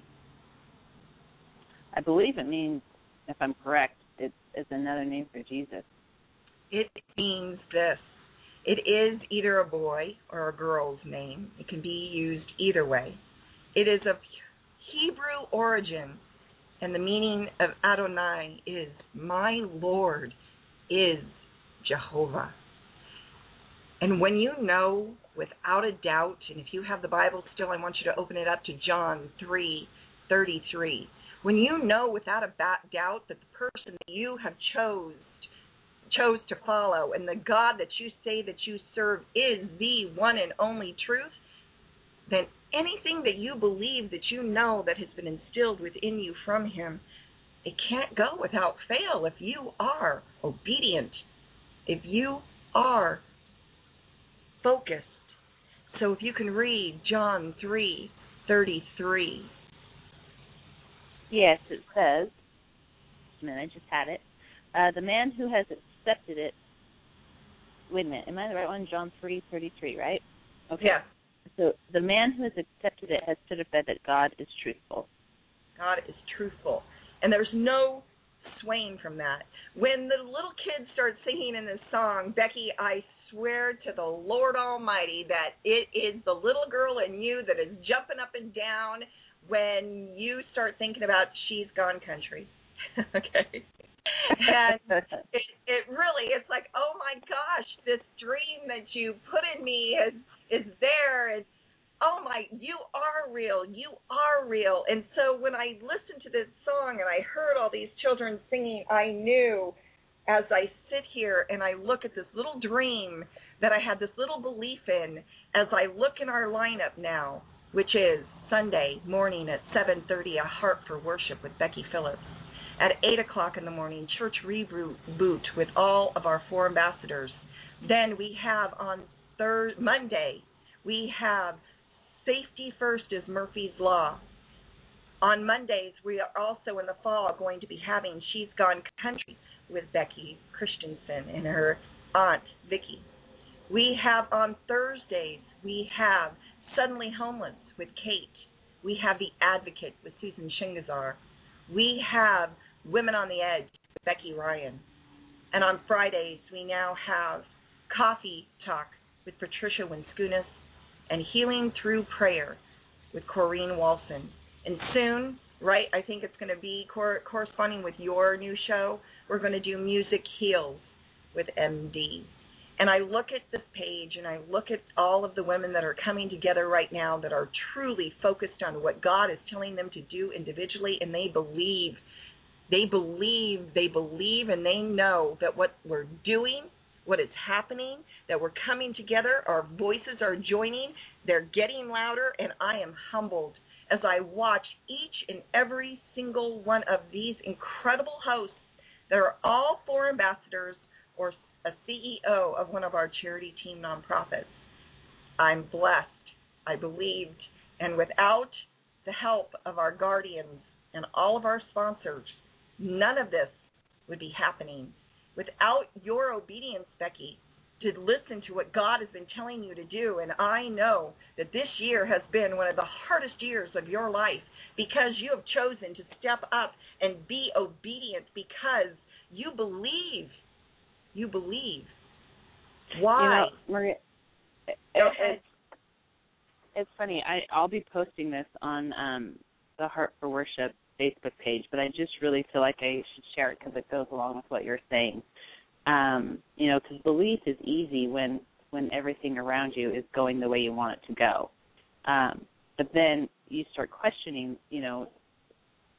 I believe it means, if I'm correct, it is another name for Jesus. It means this. It is either a boy or a girl's name. It can be used either way. It is of Hebrew origin, and the meaning of Adonai is, my Lord is Jehovah. And when you know without a doubt, and if you have the Bible still, I want you to open it up to John three thirty-three. When you know without a doubt that the person that you have chose chose to follow and the God that you say that you serve is the one and only truth, then anything that you believe that you know that has been instilled within you from him, it can't go without fail if you are obedient, if you are focused. So if you can read John three thirty-three. Yes, it says, a minute, I just had it. Uh, the man who has accepted it, wait a minute, am I the right one? John three thirty-three, right? Okay. Yeah. So the man who has accepted it has certified that God is truthful. God is truthful. And there's no swaying from that. When the little kids start singing in this song, Becky, I swear to the Lord Almighty that it is the little girl in you that is jumping up and down when you start thinking about She's Gone Country. Okay? And it, it really, it's like, oh my gosh, this dream that you put in me is is there. It's, oh my, you are real. You are real. And so when I listened to this song and I heard all these children singing, I knew as I sit here and I look at this little dream that I had this little belief in, as I look in our lineup now, which is Sunday morning at seven thirty, A Heart for Worship with Becky Phillips. At eight o'clock in the morning, Church Reboot with all of our four ambassadors. Then we have on Thursday, Monday, we have Safety First is Murphy's Law. On Mondays, we are also in the fall going to be having She's Gone Country with Becky Christensen and her aunt, Vicki. We have on Thursdays, we have Suddenly Homeless with Kate. We have The Advocate with Susan Shingazar. We have Women on the Edge with Becky Ryan. And on Fridays, we now have Coffee Talk with Patricia Winskunis and Healing Through Prayer with Corrine Walson. And soon, right, I think it's going to be cor- corresponding with your new show, we're going to do Music Heals with M D. And I look at this page and I look at all of the women that are coming together right now that are truly focused on what God is telling them to do individually, and they believe, they believe, they believe, and they know that what we're doing, what is happening, that we're coming together, our voices are joining, they're getting louder, and I am humbled as I watch each and every single one of these incredible hosts that are all four ambassadors or a C E O of one of our charity team nonprofits. I'm blessed, I believed, and without the help of our guardians and all of our sponsors, none of this would be happening. Without your obedience, Becky, to listen to what God has been telling you to do, and I know that this year has been one of the hardest years of your life because you have chosen to step up and be obedient because you believe. You believe. Why? You know, Maria, it, it's, it's funny. I, I'll be posting this on um, the Heart for Worship Facebook page, but I just really feel like I should share it because it goes along with what you're saying. Um, you know, because belief is easy when, when everything around you is going the way you want it to go. Um, but then you start questioning, you know,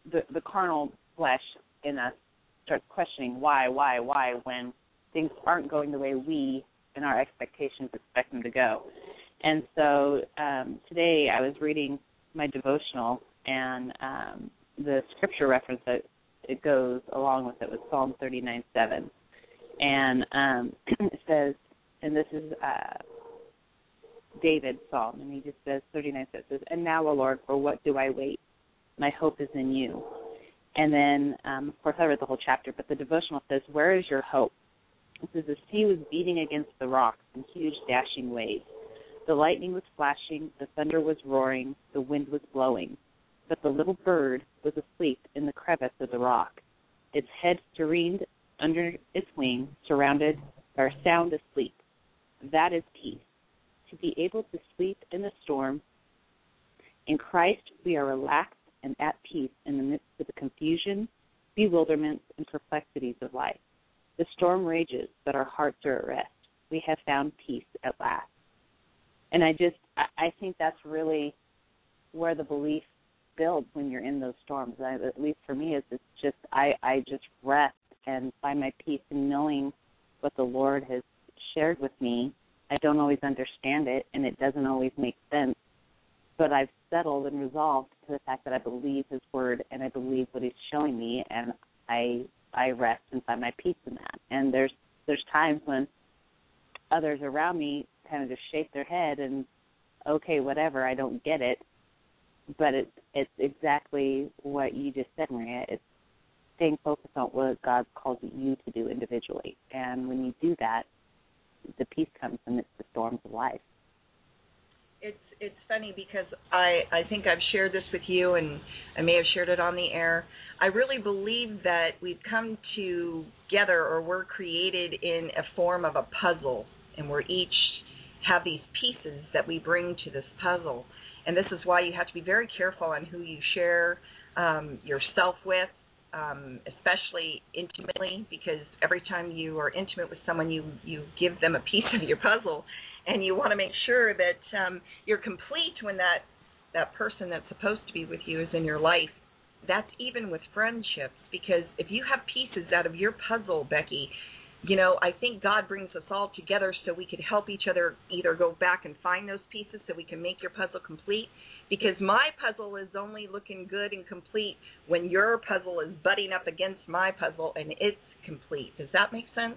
the, the carnal flesh in us starts questioning why, why, why when things aren't going the way we and our expectations expect them to go. And so um, today I was reading my devotional, and um, the scripture reference that it goes along with it was Psalm thirty-nine seven. And um, it says, and this is uh, David's psalm, and he just says, thirty-nine says, and now, O Lord, for what do I wait? My hope is in you. And then, um, of course, I read the whole chapter, but the devotional says, where is your hope? It says, the sea was beating against the rocks in huge dashing waves. The lightning was flashing, the thunder was roaring, the wind was blowing. But the little bird was asleep in the crevice of the rock, its head serene under its wing, surrounded or sound asleep. That is peace. To be able to sleep in the storm. In Christ, we are relaxed and at peace in the midst of the confusion, bewilderments, and perplexities of life. The storm rages, but our hearts are at rest. We have found peace at last. And I just, I think that's really where the belief builds when you're in those storms. I, at least for me, is it's just, I, I just rest and find my peace in knowing what the Lord has shared with me. I don't always understand it, and it doesn't always make sense, but I've settled and resolved to the fact that I believe his word and I believe what he's showing me, and I I rest and find my peace in that. And there's there's times when others around me kind of just shake their head and, okay, whatever, I don't get it, but it's, it's exactly what you just said, Maria. It's staying focused on what God calls you to do individually. And when you do that, the peace comes amidst the storms of life. It's it's funny because I, I think I've shared this with you, and I may have shared it on the air. I really believe that we've come together, or we're created in a form of a puzzle, and we're each have these pieces that we bring to this puzzle. And this is why you have to be very careful on who you share um, yourself with, um, especially intimately, because every time you are intimate with someone, you, you give them a piece of your puzzle. And you want to make sure that um, you're complete when that, that person that's supposed to be with you is in your life. That's even with friendships, because if you have pieces out of your puzzle, Becky, you know, I think God brings us all together so we could help each other either go back and find those pieces so we can make your puzzle complete, because my puzzle is only looking good and complete when your puzzle is butting up against my puzzle and it's complete. Does that make sense?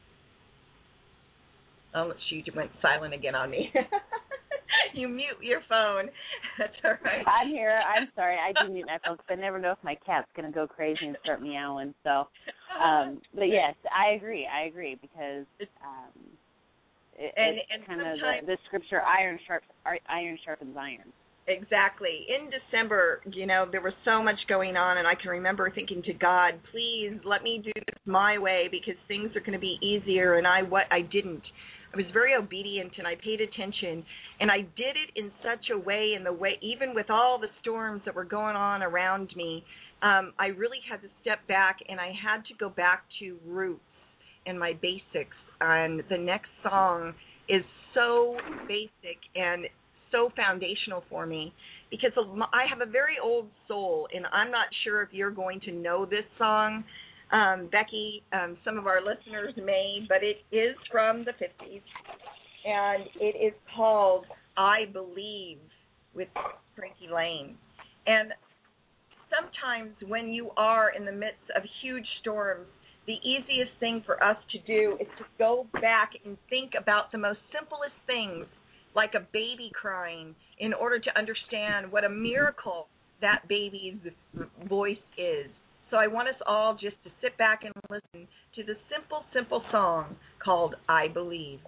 Oh, she went silent again on me. You mute your phone. That's all right. I'm here. I'm sorry. I do mute my phone because I never know if my cat's going to go crazy and start meowing. So, um, but yes, I agree. I agree because um, it, and, it's and kind of the, the scripture, iron sharp, iron sharpens iron. Exactly. In December, you know, there was so much going on, and I can remember thinking to God, please let me do this my way because things are going to be easier, and I what I didn't. I was very obedient, and I paid attention, and I did it in such a way, in the way, even with all the storms that were going on around me, um, I really had to step back, and I had to go back to roots and my basics. And the next song is so basic and so foundational for me because I have a very old soul, and I'm not sure if you're going to know this song. Um, Becky, um, some of our listeners may, but it is from the fifties, and it is called I Believe with Frankie Laine. And sometimes when you are in the midst of huge storms, the easiest thing for us to do is to go back and think about the most simplest things, like a baby crying, in order to understand what a miracle that baby's voice is. So I want us all just to sit back and listen to the simple, simple song called I Believe.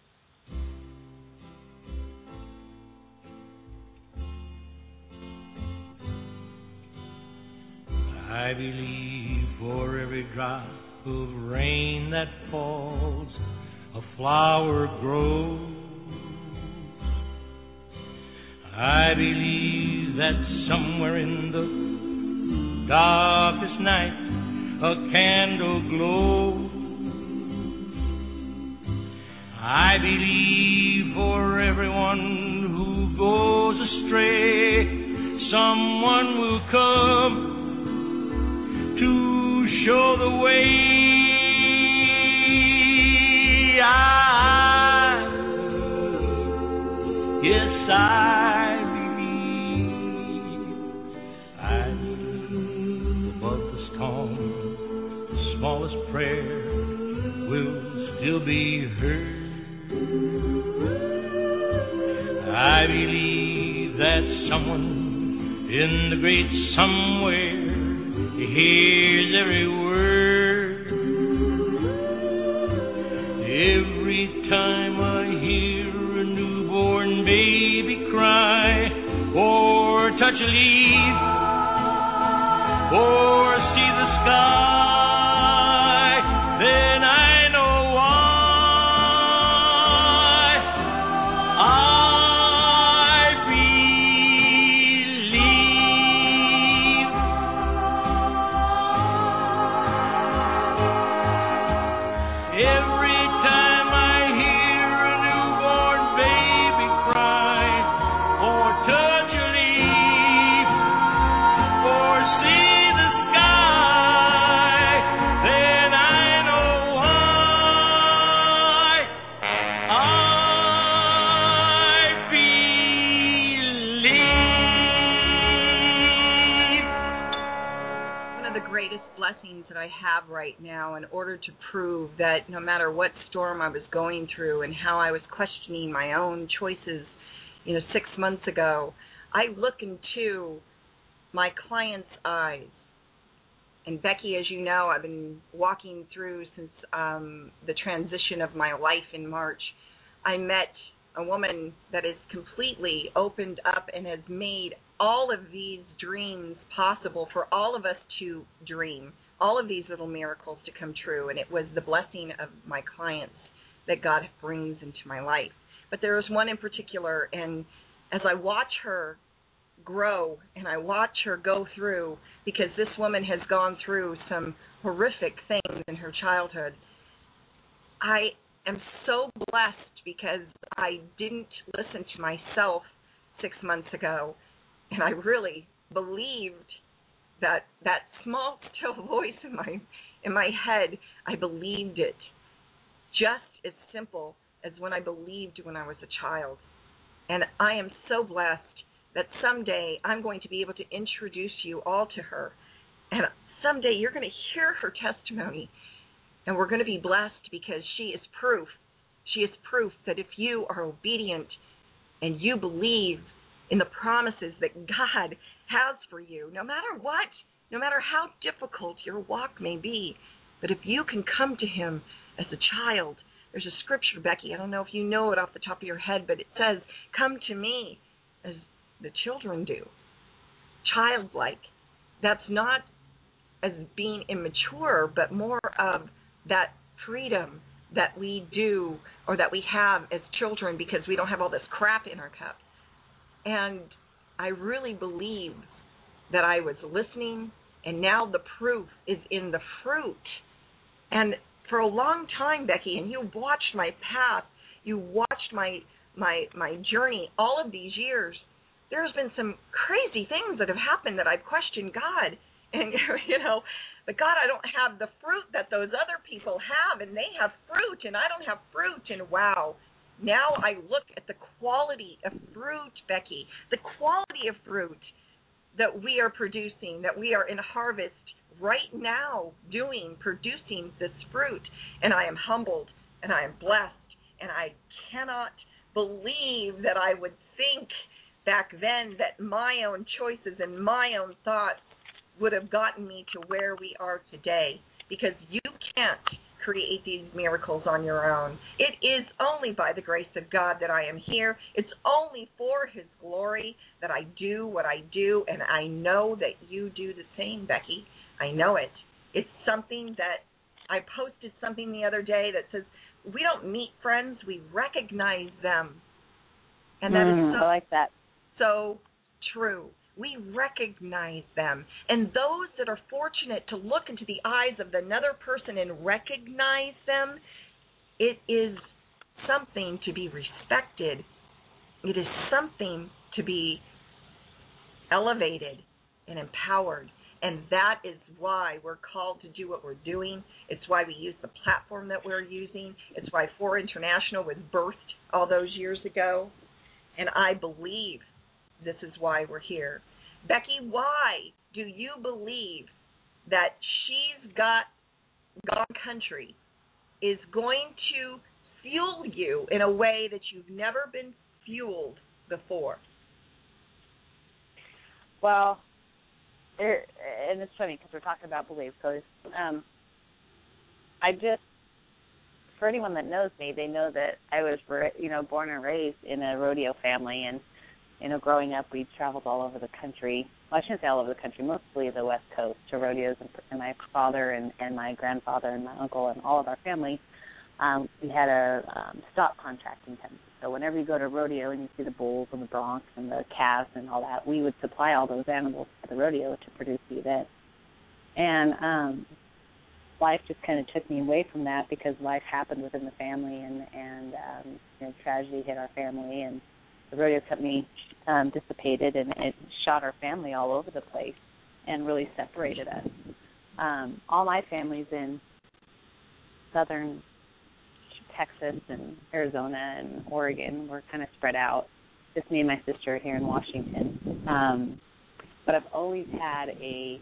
I believe for every drop of rain that falls, a flower grows. I believe that somewhere in the darkest night, a candle glows. I believe for everyone who goes astray, someone will come will still be heard. I believe that someone in the great somewhere hears every word. Every time I hear a newborn baby cry, or touch a leaf, or see the sky, then I know why. I believe. Every time I hear a newborn baby cry, or touch a leaf, or see the sky, then I know why. I believe. One of the greatest blessings that I have right now, in order to prove that no matter what storm I was going through and how I was questioning my own choices, you know, six months ago, I look into my client's eyes. And Becky, as you know, I've been walking through since um, the transition of my life in March. I met a woman that is completely opened up and has made all of these dreams possible for all of us to dream, all of these little miracles to come true. And it was the blessing of my clients that God brings into my life. But there is one in particular, and as I watch her grow and I watch her go through, because this woman has gone through some horrific things in her childhood, I am so blessed because I didn't listen to myself six months ago, and I really believed that that small still voice in my in my head, I believed it. Just as simple as when I believed when I was a child. And I am so blessed that someday I'm going to be able to introduce you all to her. And someday you're going to hear her testimony, and we're going to be blessed because she is proof. She is proof that if you are obedient and you believe in the promises that God has for you, no matter what, no matter how difficult your walk may be, but if you can come to him as a child. There's a scripture, Becky, I don't know if you know it off the top of your head, but it says, come to me as the children do, childlike. That's not as being immature, but more of that freedom that we do or that we have as children because we don't have all this crap in our cup. And I really believe that I was listening, and now the proof is in the fruit. And for a long time, Becky, and you watched my path, you watched my my my journey all of these years, there's been some crazy things that have happened that I've questioned God. And, you know, but God, I don't have the fruit that those other people have, and they have fruit, and I don't have fruit. And wow, now I look at the quality of fruit, Becky, the quality of fruit that we are producing, that we are in harvest right now doing, producing this fruit. And I am humbled, and I am blessed, and I cannot believe that I would think back then that my own choices and my own thoughts would have gotten me to where we are today, because you can't create these miracles on your own. It is only by the grace of God that I am here. It's only for his glory that I do what I do, and I know that you do the same, Becky. I know it. It's something that I posted something the other day that says, we don't meet friends, we recognize them. And that mm, is so, I like that. so true. We recognize them. And those that are fortunate to look into the eyes of another person and recognize them, it is something to be respected. It is something to be elevated and empowered. And that is why we're called to do what we're doing. It's why we use the platform that we're using. It's why For International was birthed all those years ago. And I believe this is why we're here. Becky, why do you believe that she's got God Country is going to fuel you in a way that you've never been fueled before. Well, there, and it's funny because we're talking about belief. So um, I just, for anyone that knows me, they know that I was, you know, born and raised in a rodeo family, and you know, growing up, we traveled all over the country. Well, I shouldn't say all over the country, mostly the West Coast to rodeos, and, and my father and, and my grandfather and my uncle and all of our family, um, we had a um, stock contracting company. So whenever you go to a rodeo and you see the bulls and the broncs and the calves and all that, we would supply all those animals to the rodeo to produce the event. And um, life just kind of took me away from that because life happened within the family, and, and um, you know, tragedy hit our family, and the rodeo company um, dissipated, and it shot our family all over the place and really separated us. Um, all my family's in southern Texas and Arizona and Oregon. We're kind of spread out. Just me and my sister are here in Washington. Um, but I've always had a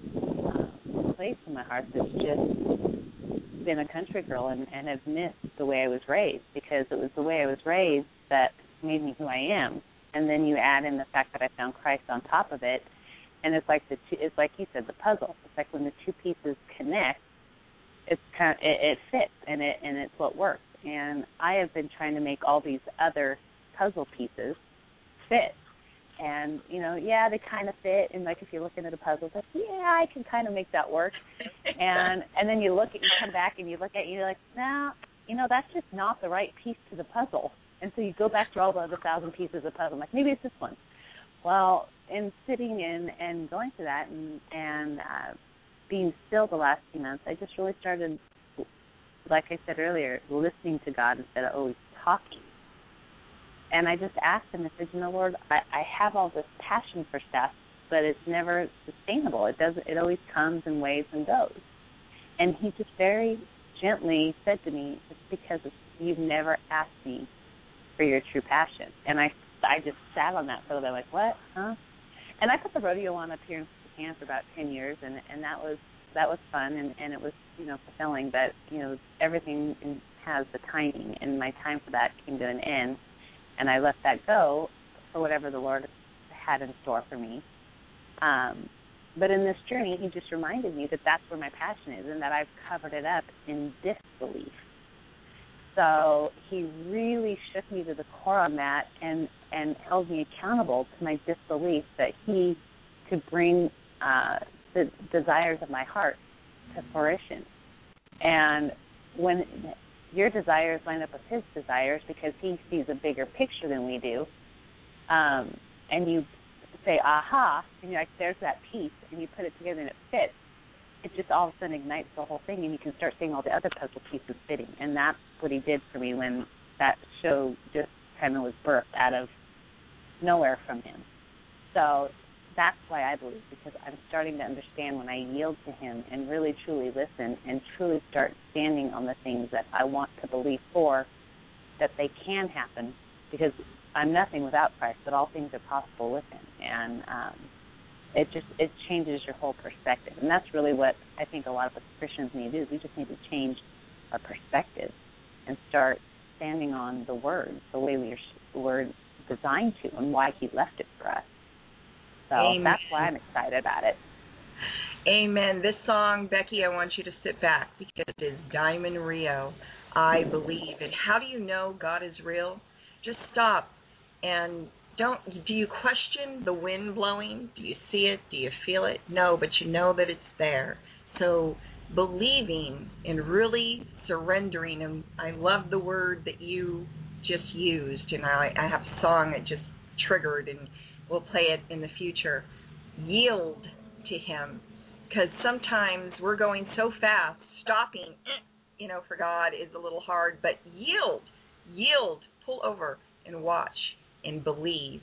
uh, place in my heart that's just been a country girl, and, and have missed the way I was raised, because it was the way I was raised that made me who I am. And then you add in the fact that I found Christ on top of it, and it's like the two, it's like you said, the puzzle. It's like when the two pieces connect, it's kind of, it, it fits, and it and it's what works. And I have been trying to make all these other puzzle pieces fit. And, you know, yeah, they kind of fit. And, like, if you're looking at a puzzle, it's like, yeah, I can kind of make that work. and and then you look at, you come back and you look at it, and you're like, no, you know, that's just not the right piece to the puzzle. And so you go back to all the other thousand pieces of puzzle. I'm like, maybe it's this one. Well, in sitting in and going through that and, and uh, being still the last few months, I just really started, like I said earlier, listening to God instead of always talking. And I just asked him, I said, you know, Lord, I, I have all this passion for stuff, but it's never sustainable. It doesn't. It always comes in waves and goes. And he just very gently said to me, it's because you've never asked me for your true passion. And I, I just sat on that for a little bit, like, what, huh? And I put the rodeo on up here in Spokane for about ten years, and and that was that was fun, and, and it was, you know, fulfilling. But, you know, everything in, has the timing, and my time for that came to an end, and I let that go for whatever the Lord had in store for me. Um, but in this journey, he just reminded me that that's where my passion is, and that I've covered it up in disbelief. So he really shook me to the core on that, and, and held me accountable to my disbelief that he could bring uh, the desires of my heart to fruition. And when your desires line up with his desires, because he sees a bigger picture than we do, um, and you say, aha, and you're like, there's that piece, and you put it together and it fits, it just all of a sudden ignites the whole thing, and you can start seeing all the other puzzle pieces fitting. And that's what he did for me when that show just kind of was birthed out of nowhere from him. So that's why I believe, because I'm starting to understand when I yield to him and really truly listen and truly start standing on the things that I want to believe for, that they can happen, because I'm nothing without Christ, but all things are possible with him. And um, it just it changes your whole perspective. And that's really what I think a lot of us Christians need to do, is we just need to change our perspective and start standing on the Word, the way we were designed to, and why he left it for us. So Amen. That's why I'm excited about it. Amen. This song, Becky, I want you to sit back, because it is Diamond Rio, I Believe. And how do you know God is real? Just stop and don't, do you question the wind blowing? Do you see it? Do you feel it? No, but you know that it's there. So believing and really surrendering, and I love the word that you just used, and I, I have a song that just triggered, and we'll play it in the future. Yield to him, because sometimes we're going so fast, stopping, you know, for God is a little hard, but yield, yield, pull over and watch and believe.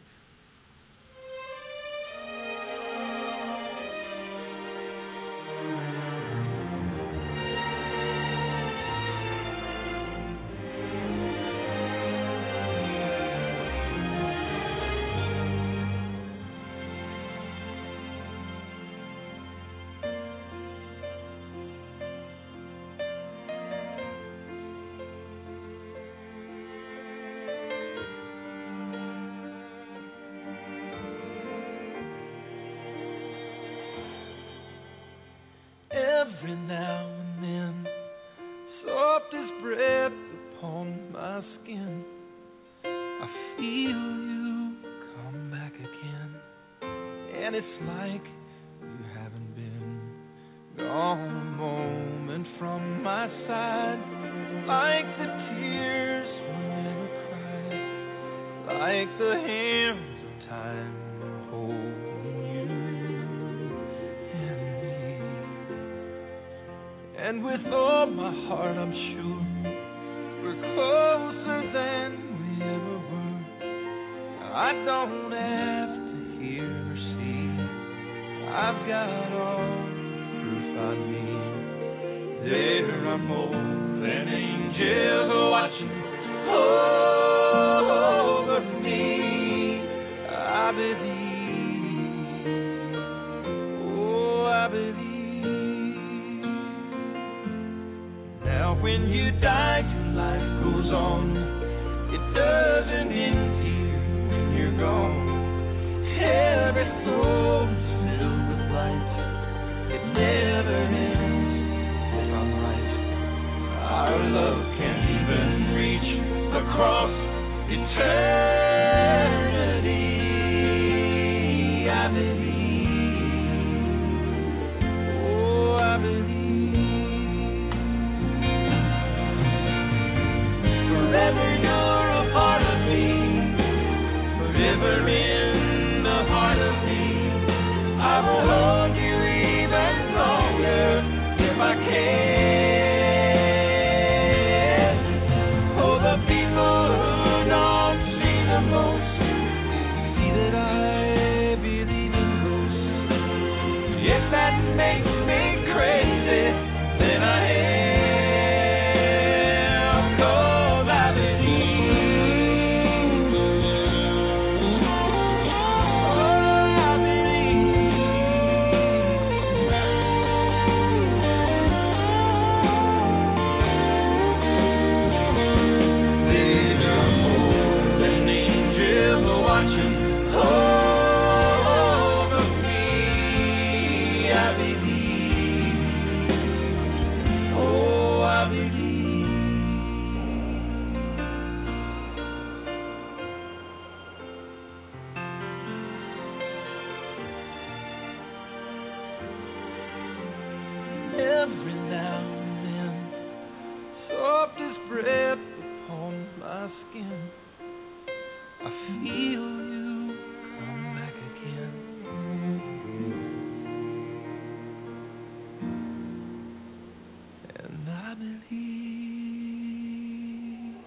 Every now and then, softest breath upon my skin, I feel you come back again. And it's like you haven't been gone a moment from my side. Like the tears were never cried, like the hands of time were holding you and me. And with all my heart I'm sure we're closer than we ever were. I don't have to hear or see, I've got all the proof I need. There are more than angels watching over me. I believe, oh, I believe. Now when you die, your life goes on. It doesn't end here when you're gone. Every soul is filled with light. It never ends if I'm right. Our love can't even reach across eternity. I believe, oh, I believe. Forever you're a part of me, forever in the heart of me. I will hold you even longer if I can. Oh, the people who don't see the most see that I believe in ghosts. If that makes me crazy, then I am, 'cause I believe. Oh, I believe. There are more than angels watching over me. I believe. Oh, I believe. Every now and then, softest breath upon my skin, I feel you come back again. And I believe.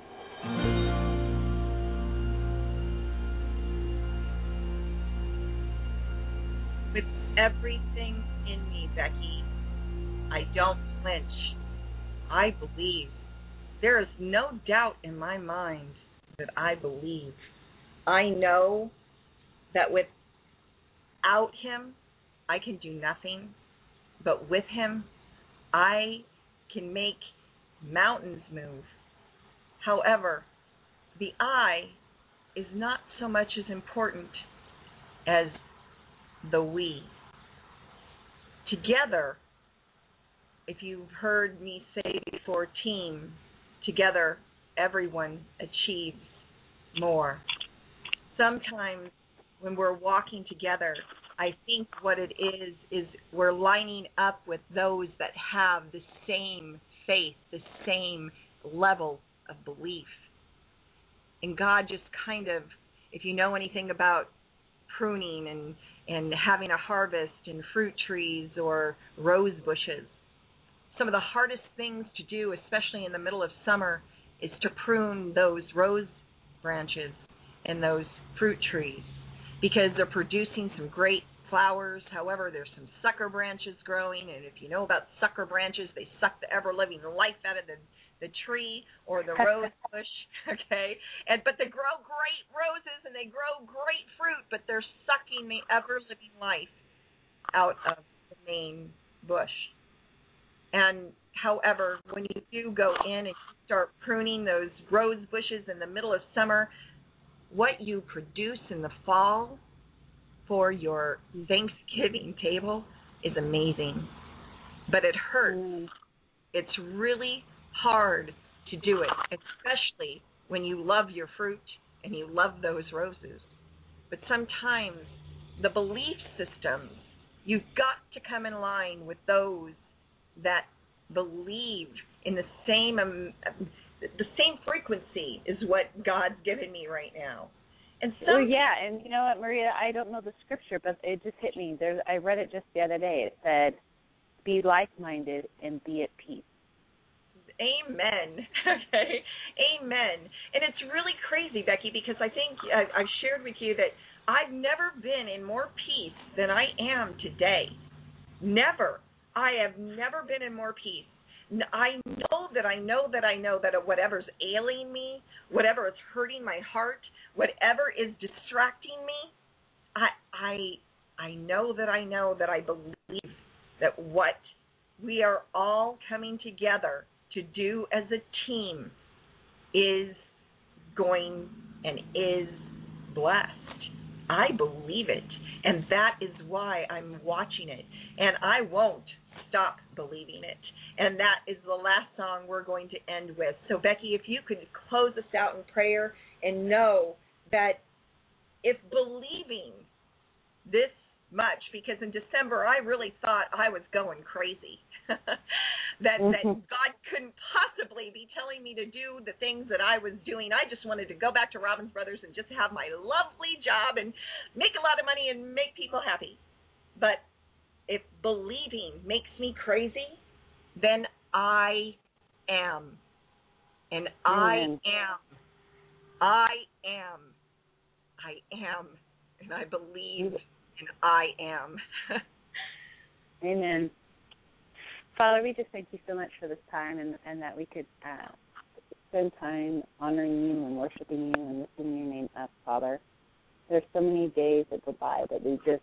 With everything in me, Becky, I don't flinch. I believe. There is no doubt in my mind that I believe. I know that without him, I can do nothing. But with him, I can make mountains move. However, the I is not so much as important as the we. Together, if you've heard me say before, team, together everyone achieves more. Sometimes when we're walking together, I think what it is is we're lining up with those that have the same faith, the same level of belief. And God just kind of, if you know anything about pruning and, and having a harvest in fruit trees or rose bushes, some of the hardest things to do, especially in the middle of summer, is to prune those rose branches and those fruit trees because they're producing some great flowers. However, there's some sucker branches growing, and if you know about sucker branches, they suck the ever-living life out of the, the tree or the rose bush, okay? And but they grow great roses and they grow great fruit, but they're sucking the ever-living life out of the main bush. And however, when you do go in and you start pruning those rose bushes in the middle of summer, what you produce in the fall for your Thanksgiving table is amazing. but it hurts. Mm. It's really hard to do it, especially when you love your fruit and you love those roses. But sometimes the belief systems, you've got to come in line with those that believe in the same um, the same frequency is what God's given me right now. And some, well, yeah, and you know what, Maria, I don't know the scripture, but it just hit me. There's, I read it just the other day. It said, be like-minded and be at peace. Amen. Okay. Amen. And it's really crazy, Becky, because I think I, I've shared with you that I've never been in more peace than I am today. Never. I have never been in more peace. I know that I know that I know that whatever's ailing me, whatever is hurting my heart, whatever is distracting me, I I I know that I know that I believe that what we are all coming together to do as a team is going and is blessed. I believe it, and that is why I'm watching it, and I won't stop believing it. And that is the last song we're going to end with. So, Becky, if you could close us out in prayer and know that if believing this much, because in December I really thought I was going crazy, that, mm-hmm. that God couldn't possibly be telling me to do the things that I was doing. I just wanted to go back to Robbins Brothers and just have my lovely job and make a lot of money and make people happy. But if believing makes me crazy, then I am. And I mm. am. I am. I am. And I believe and I am. Amen. Father, we just thank you so much for this time and, and that we could uh, spend time honoring you and worshiping you and lifting your name up, Father. There's so many days that go by that we just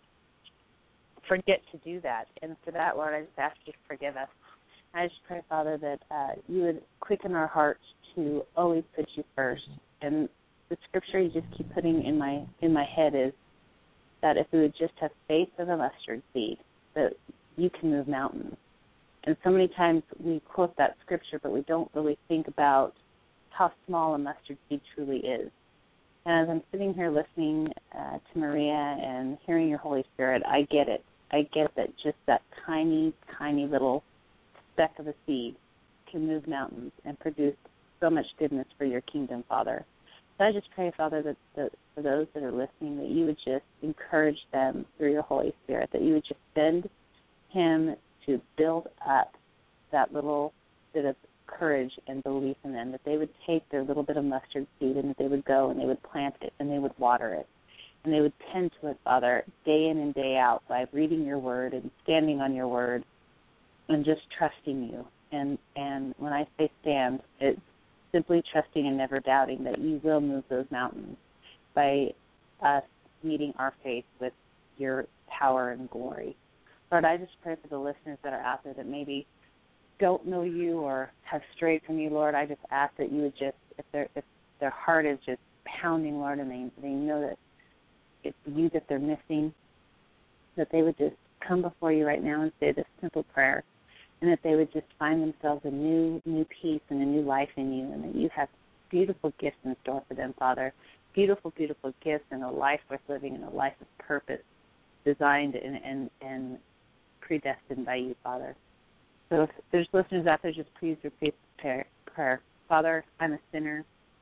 forget to do that. And for that, Lord, I just ask you to forgive us. I just pray, Father, that uh, you would quicken our hearts to always put you first. And the scripture you just keep putting in my in my head is that if we would just have faith of a mustard seed, that you can move mountains. And so many times we quote that scripture, but we don't really think about how small a mustard seed truly is. And as I'm sitting here listening uh, to Maria and hearing your Holy Spirit, I get it. I get that just that tiny, tiny little speck of a seed can move mountains and produce so much goodness for your kingdom, Father. So I just pray, Father, that, that for those that are listening, that you would just encourage them through your Holy Spirit, that you would just send him to build up that little bit of courage and belief in them, that they would take their little bit of mustard seed and that they would go and they would plant it and they would water it and they would tend to it, Father, day in and day out by reading your word and standing on your word and just trusting you. And, and when I say stand, it's simply trusting and never doubting that you will move those mountains by us meeting our faith with your power and glory. Lord, I just pray for the listeners that are out there that maybe don't know you or have strayed from you, Lord. I just ask that you would just, if their if their heart is just pounding, Lord, and they, they know that it's you that they're missing, that they would just come before you right now and say this simple prayer, and that they would just find themselves a new new peace and a new life in you, and that you have beautiful gifts in store for them, Father. Beautiful, beautiful gifts and a life worth living and a life of purpose designed and, and, and predestined by you, Father. So if there's listeners out there, just please repeat the prayer. Father, I'm a sinner,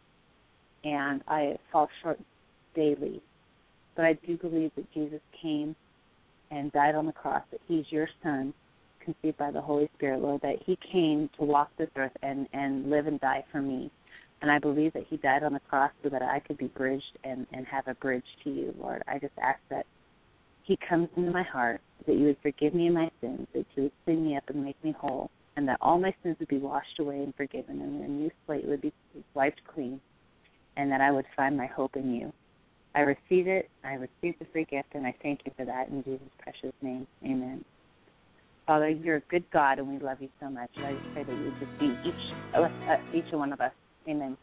and I fall short daily, but I do believe that Jesus came and died on the cross, that he's your son, conceived by the Holy Spirit, Lord, that he came to walk this earth and, and live and die for me. And I believe that he died on the cross so that I could be bridged and, and have a bridge to you, Lord. I just ask that he comes into my heart, that you would forgive me of my sins, that you would clean me up and make me whole, and that all my sins would be washed away and forgiven, and a new slate would be wiped clean, and that I would find my hope in you. I receive it. I receive the free gift, and I thank you for that in Jesus' precious name. Amen. Father, you're a good God, and we love you so much. I just pray that you would just be each, uh, each one of us. Amen.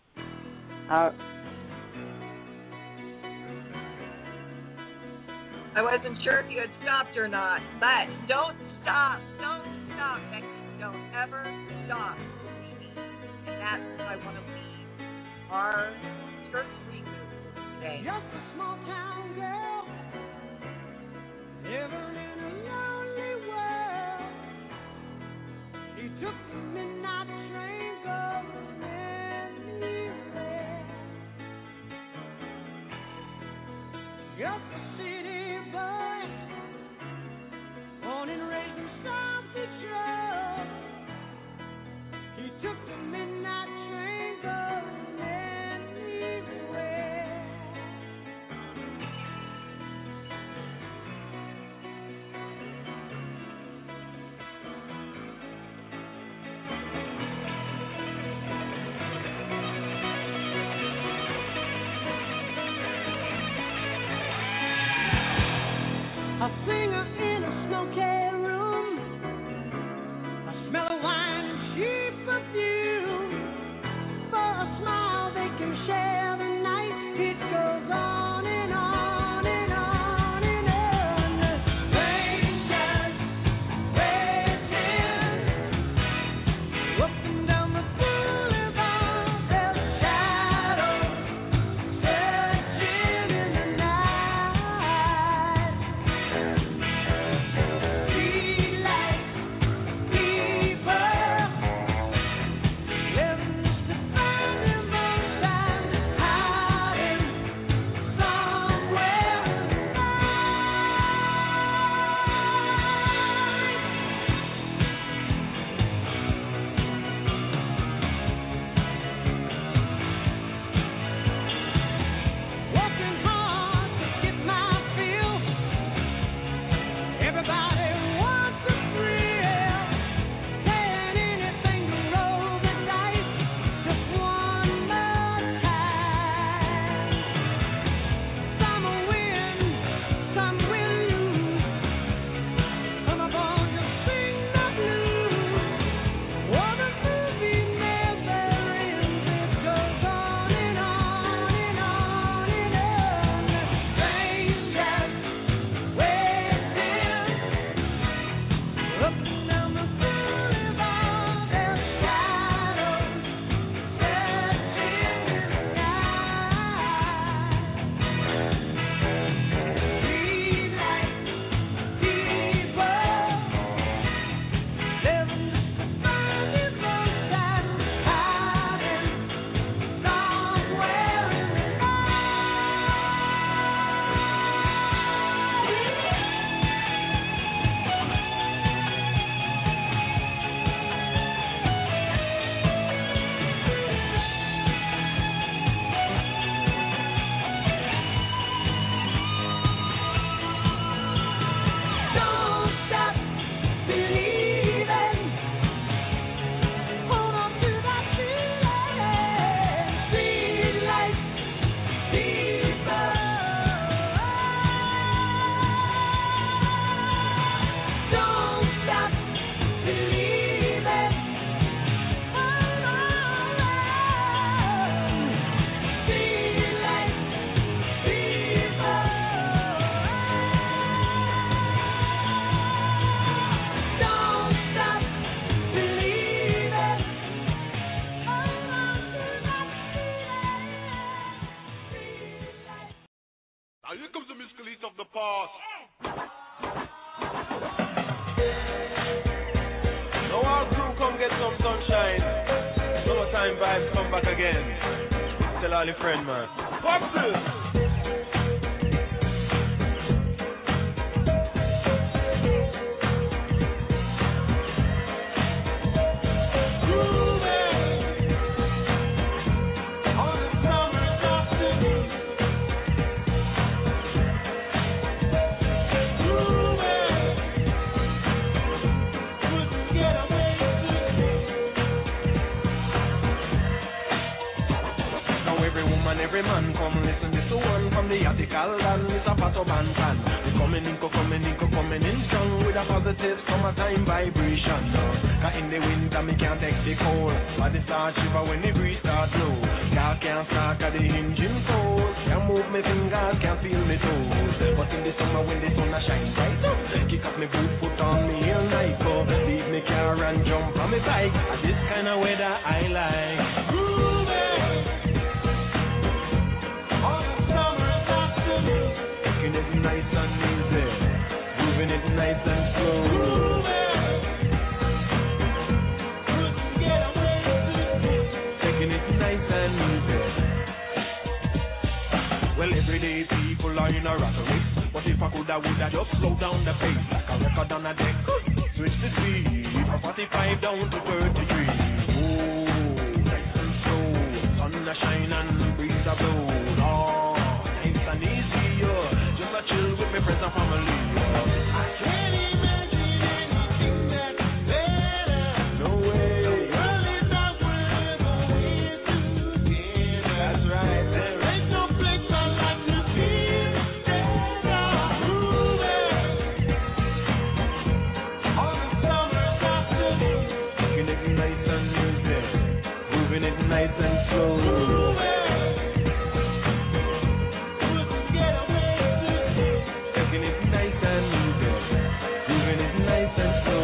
Our I wasn't sure if you had stopped or not, but don't stop. Don't stop, Becky. Don't ever stop believing. And that's how I want to leave our church reboot today. Just a small town girl living in a lonely world. He took the midnight train going anywhere. Just a city boy, born and raised in South Detroit. He took the midnight train going anywhere. A singer in a smoky room, a smell of wine and cheap perfume. For a smile they can share the night. It goes on and on and on and on. Strangers waiting up and down the boulevard. There's shadows searching in the night. Working hard to get my fill. Everybody wants a thrill. Playing anything to roll the dice. Just one more time. Some will win, some will lose. Some of all just sing the blues. Oh, the movie never ends. It goes on and on and on and on. Strangers waiting up and down the boulevard. There's shadows searching in the night. Street lights, people living just to find the roadside, hiding somewhere in the Don't stop believing. Hold on to that feeling. Street lights, people. Don't stop believing. Hold on. Street lights, people. Don't stop believing. Hold on to that feeling. Now here comes the Miss Khalid of the past. Now our crew come get some sunshine. Summertime vibes come back again. Tell all your friend, man. What's this? On the summer's afternoon. Couldn't get away today. Now every woman every man come listen. This one from the article and it's a Pato Bantan. We coming in, coming in, coming in strong with a positive summertime vibration. Cause in the winter me can't take the cold, but the start shiver when the breeze starts low. Car can't start cause the engine cold. Can't move my fingers, can't feel my toes. But in the summer when the sun shines bright, kick up my boot, put on me heel night, go leave me car and jump on my bike. And this kind of weather I like. Taking it nice and easy, moving it nice and slow. Taking it nice and easy. Well, everyday people are in a rat race, but if I could, I would have just slow down the pace like a record on a deck. Switch the speed from forty-five down to thirty-three. Oh, nice and slow, sun a shine and breeze a blow. Oh, nice and easy, yeah. Just a chill with my friends and family. I can't imagine anything that's better. No way. Well, it's not where we're going together. That's right. There ain't no place I like to be instead of moving. On the summer's afternoon, taking it nice and easy, moving it nice and slow. Taking it nice and easy, moving it nice and slow.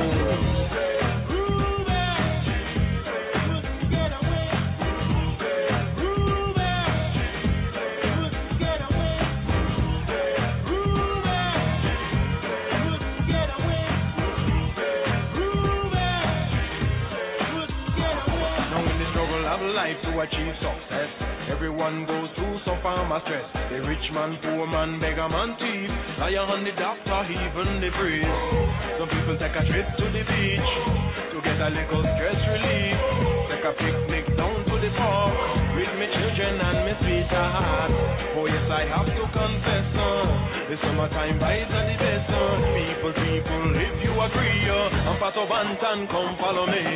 Now in the struggle of life to achieve success, everyone goes through some form of stress. The rich man, poor man, beggar man, thief, liar and the doctor, even the priest. Some people take a trip to the beach to get a little stress relief. Take a picnic down to the park with me children and me sweetheart. Oh yes, I have to confess, uh, the summertime vibes are the best. Uh, people, people, if you agree, uh, and Pato Bantan, come follow me.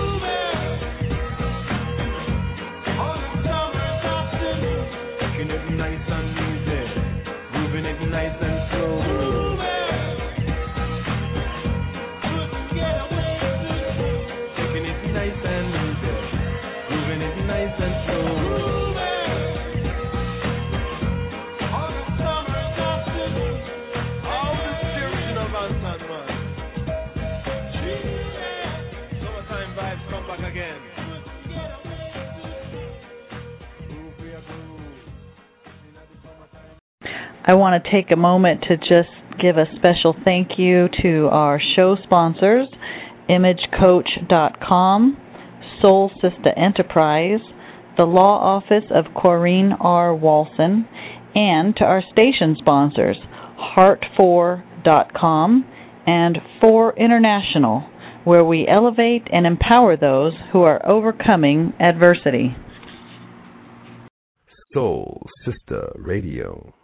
Taking it nice and easy, moving it nice and slow. Taking it nice and easy, moving it nice and slow. All the spirit of Bantan, man. Gee, summertime vibes come back again. I want to take a moment to just give a special thank you to our show sponsors, image coach dot com, Soul Sister Enterprise, the Law Office of Corrine R. Walson, and to our station sponsors, heart four dot com and four International, where we elevate and empower those who are overcoming adversity. Soul Sister Radio.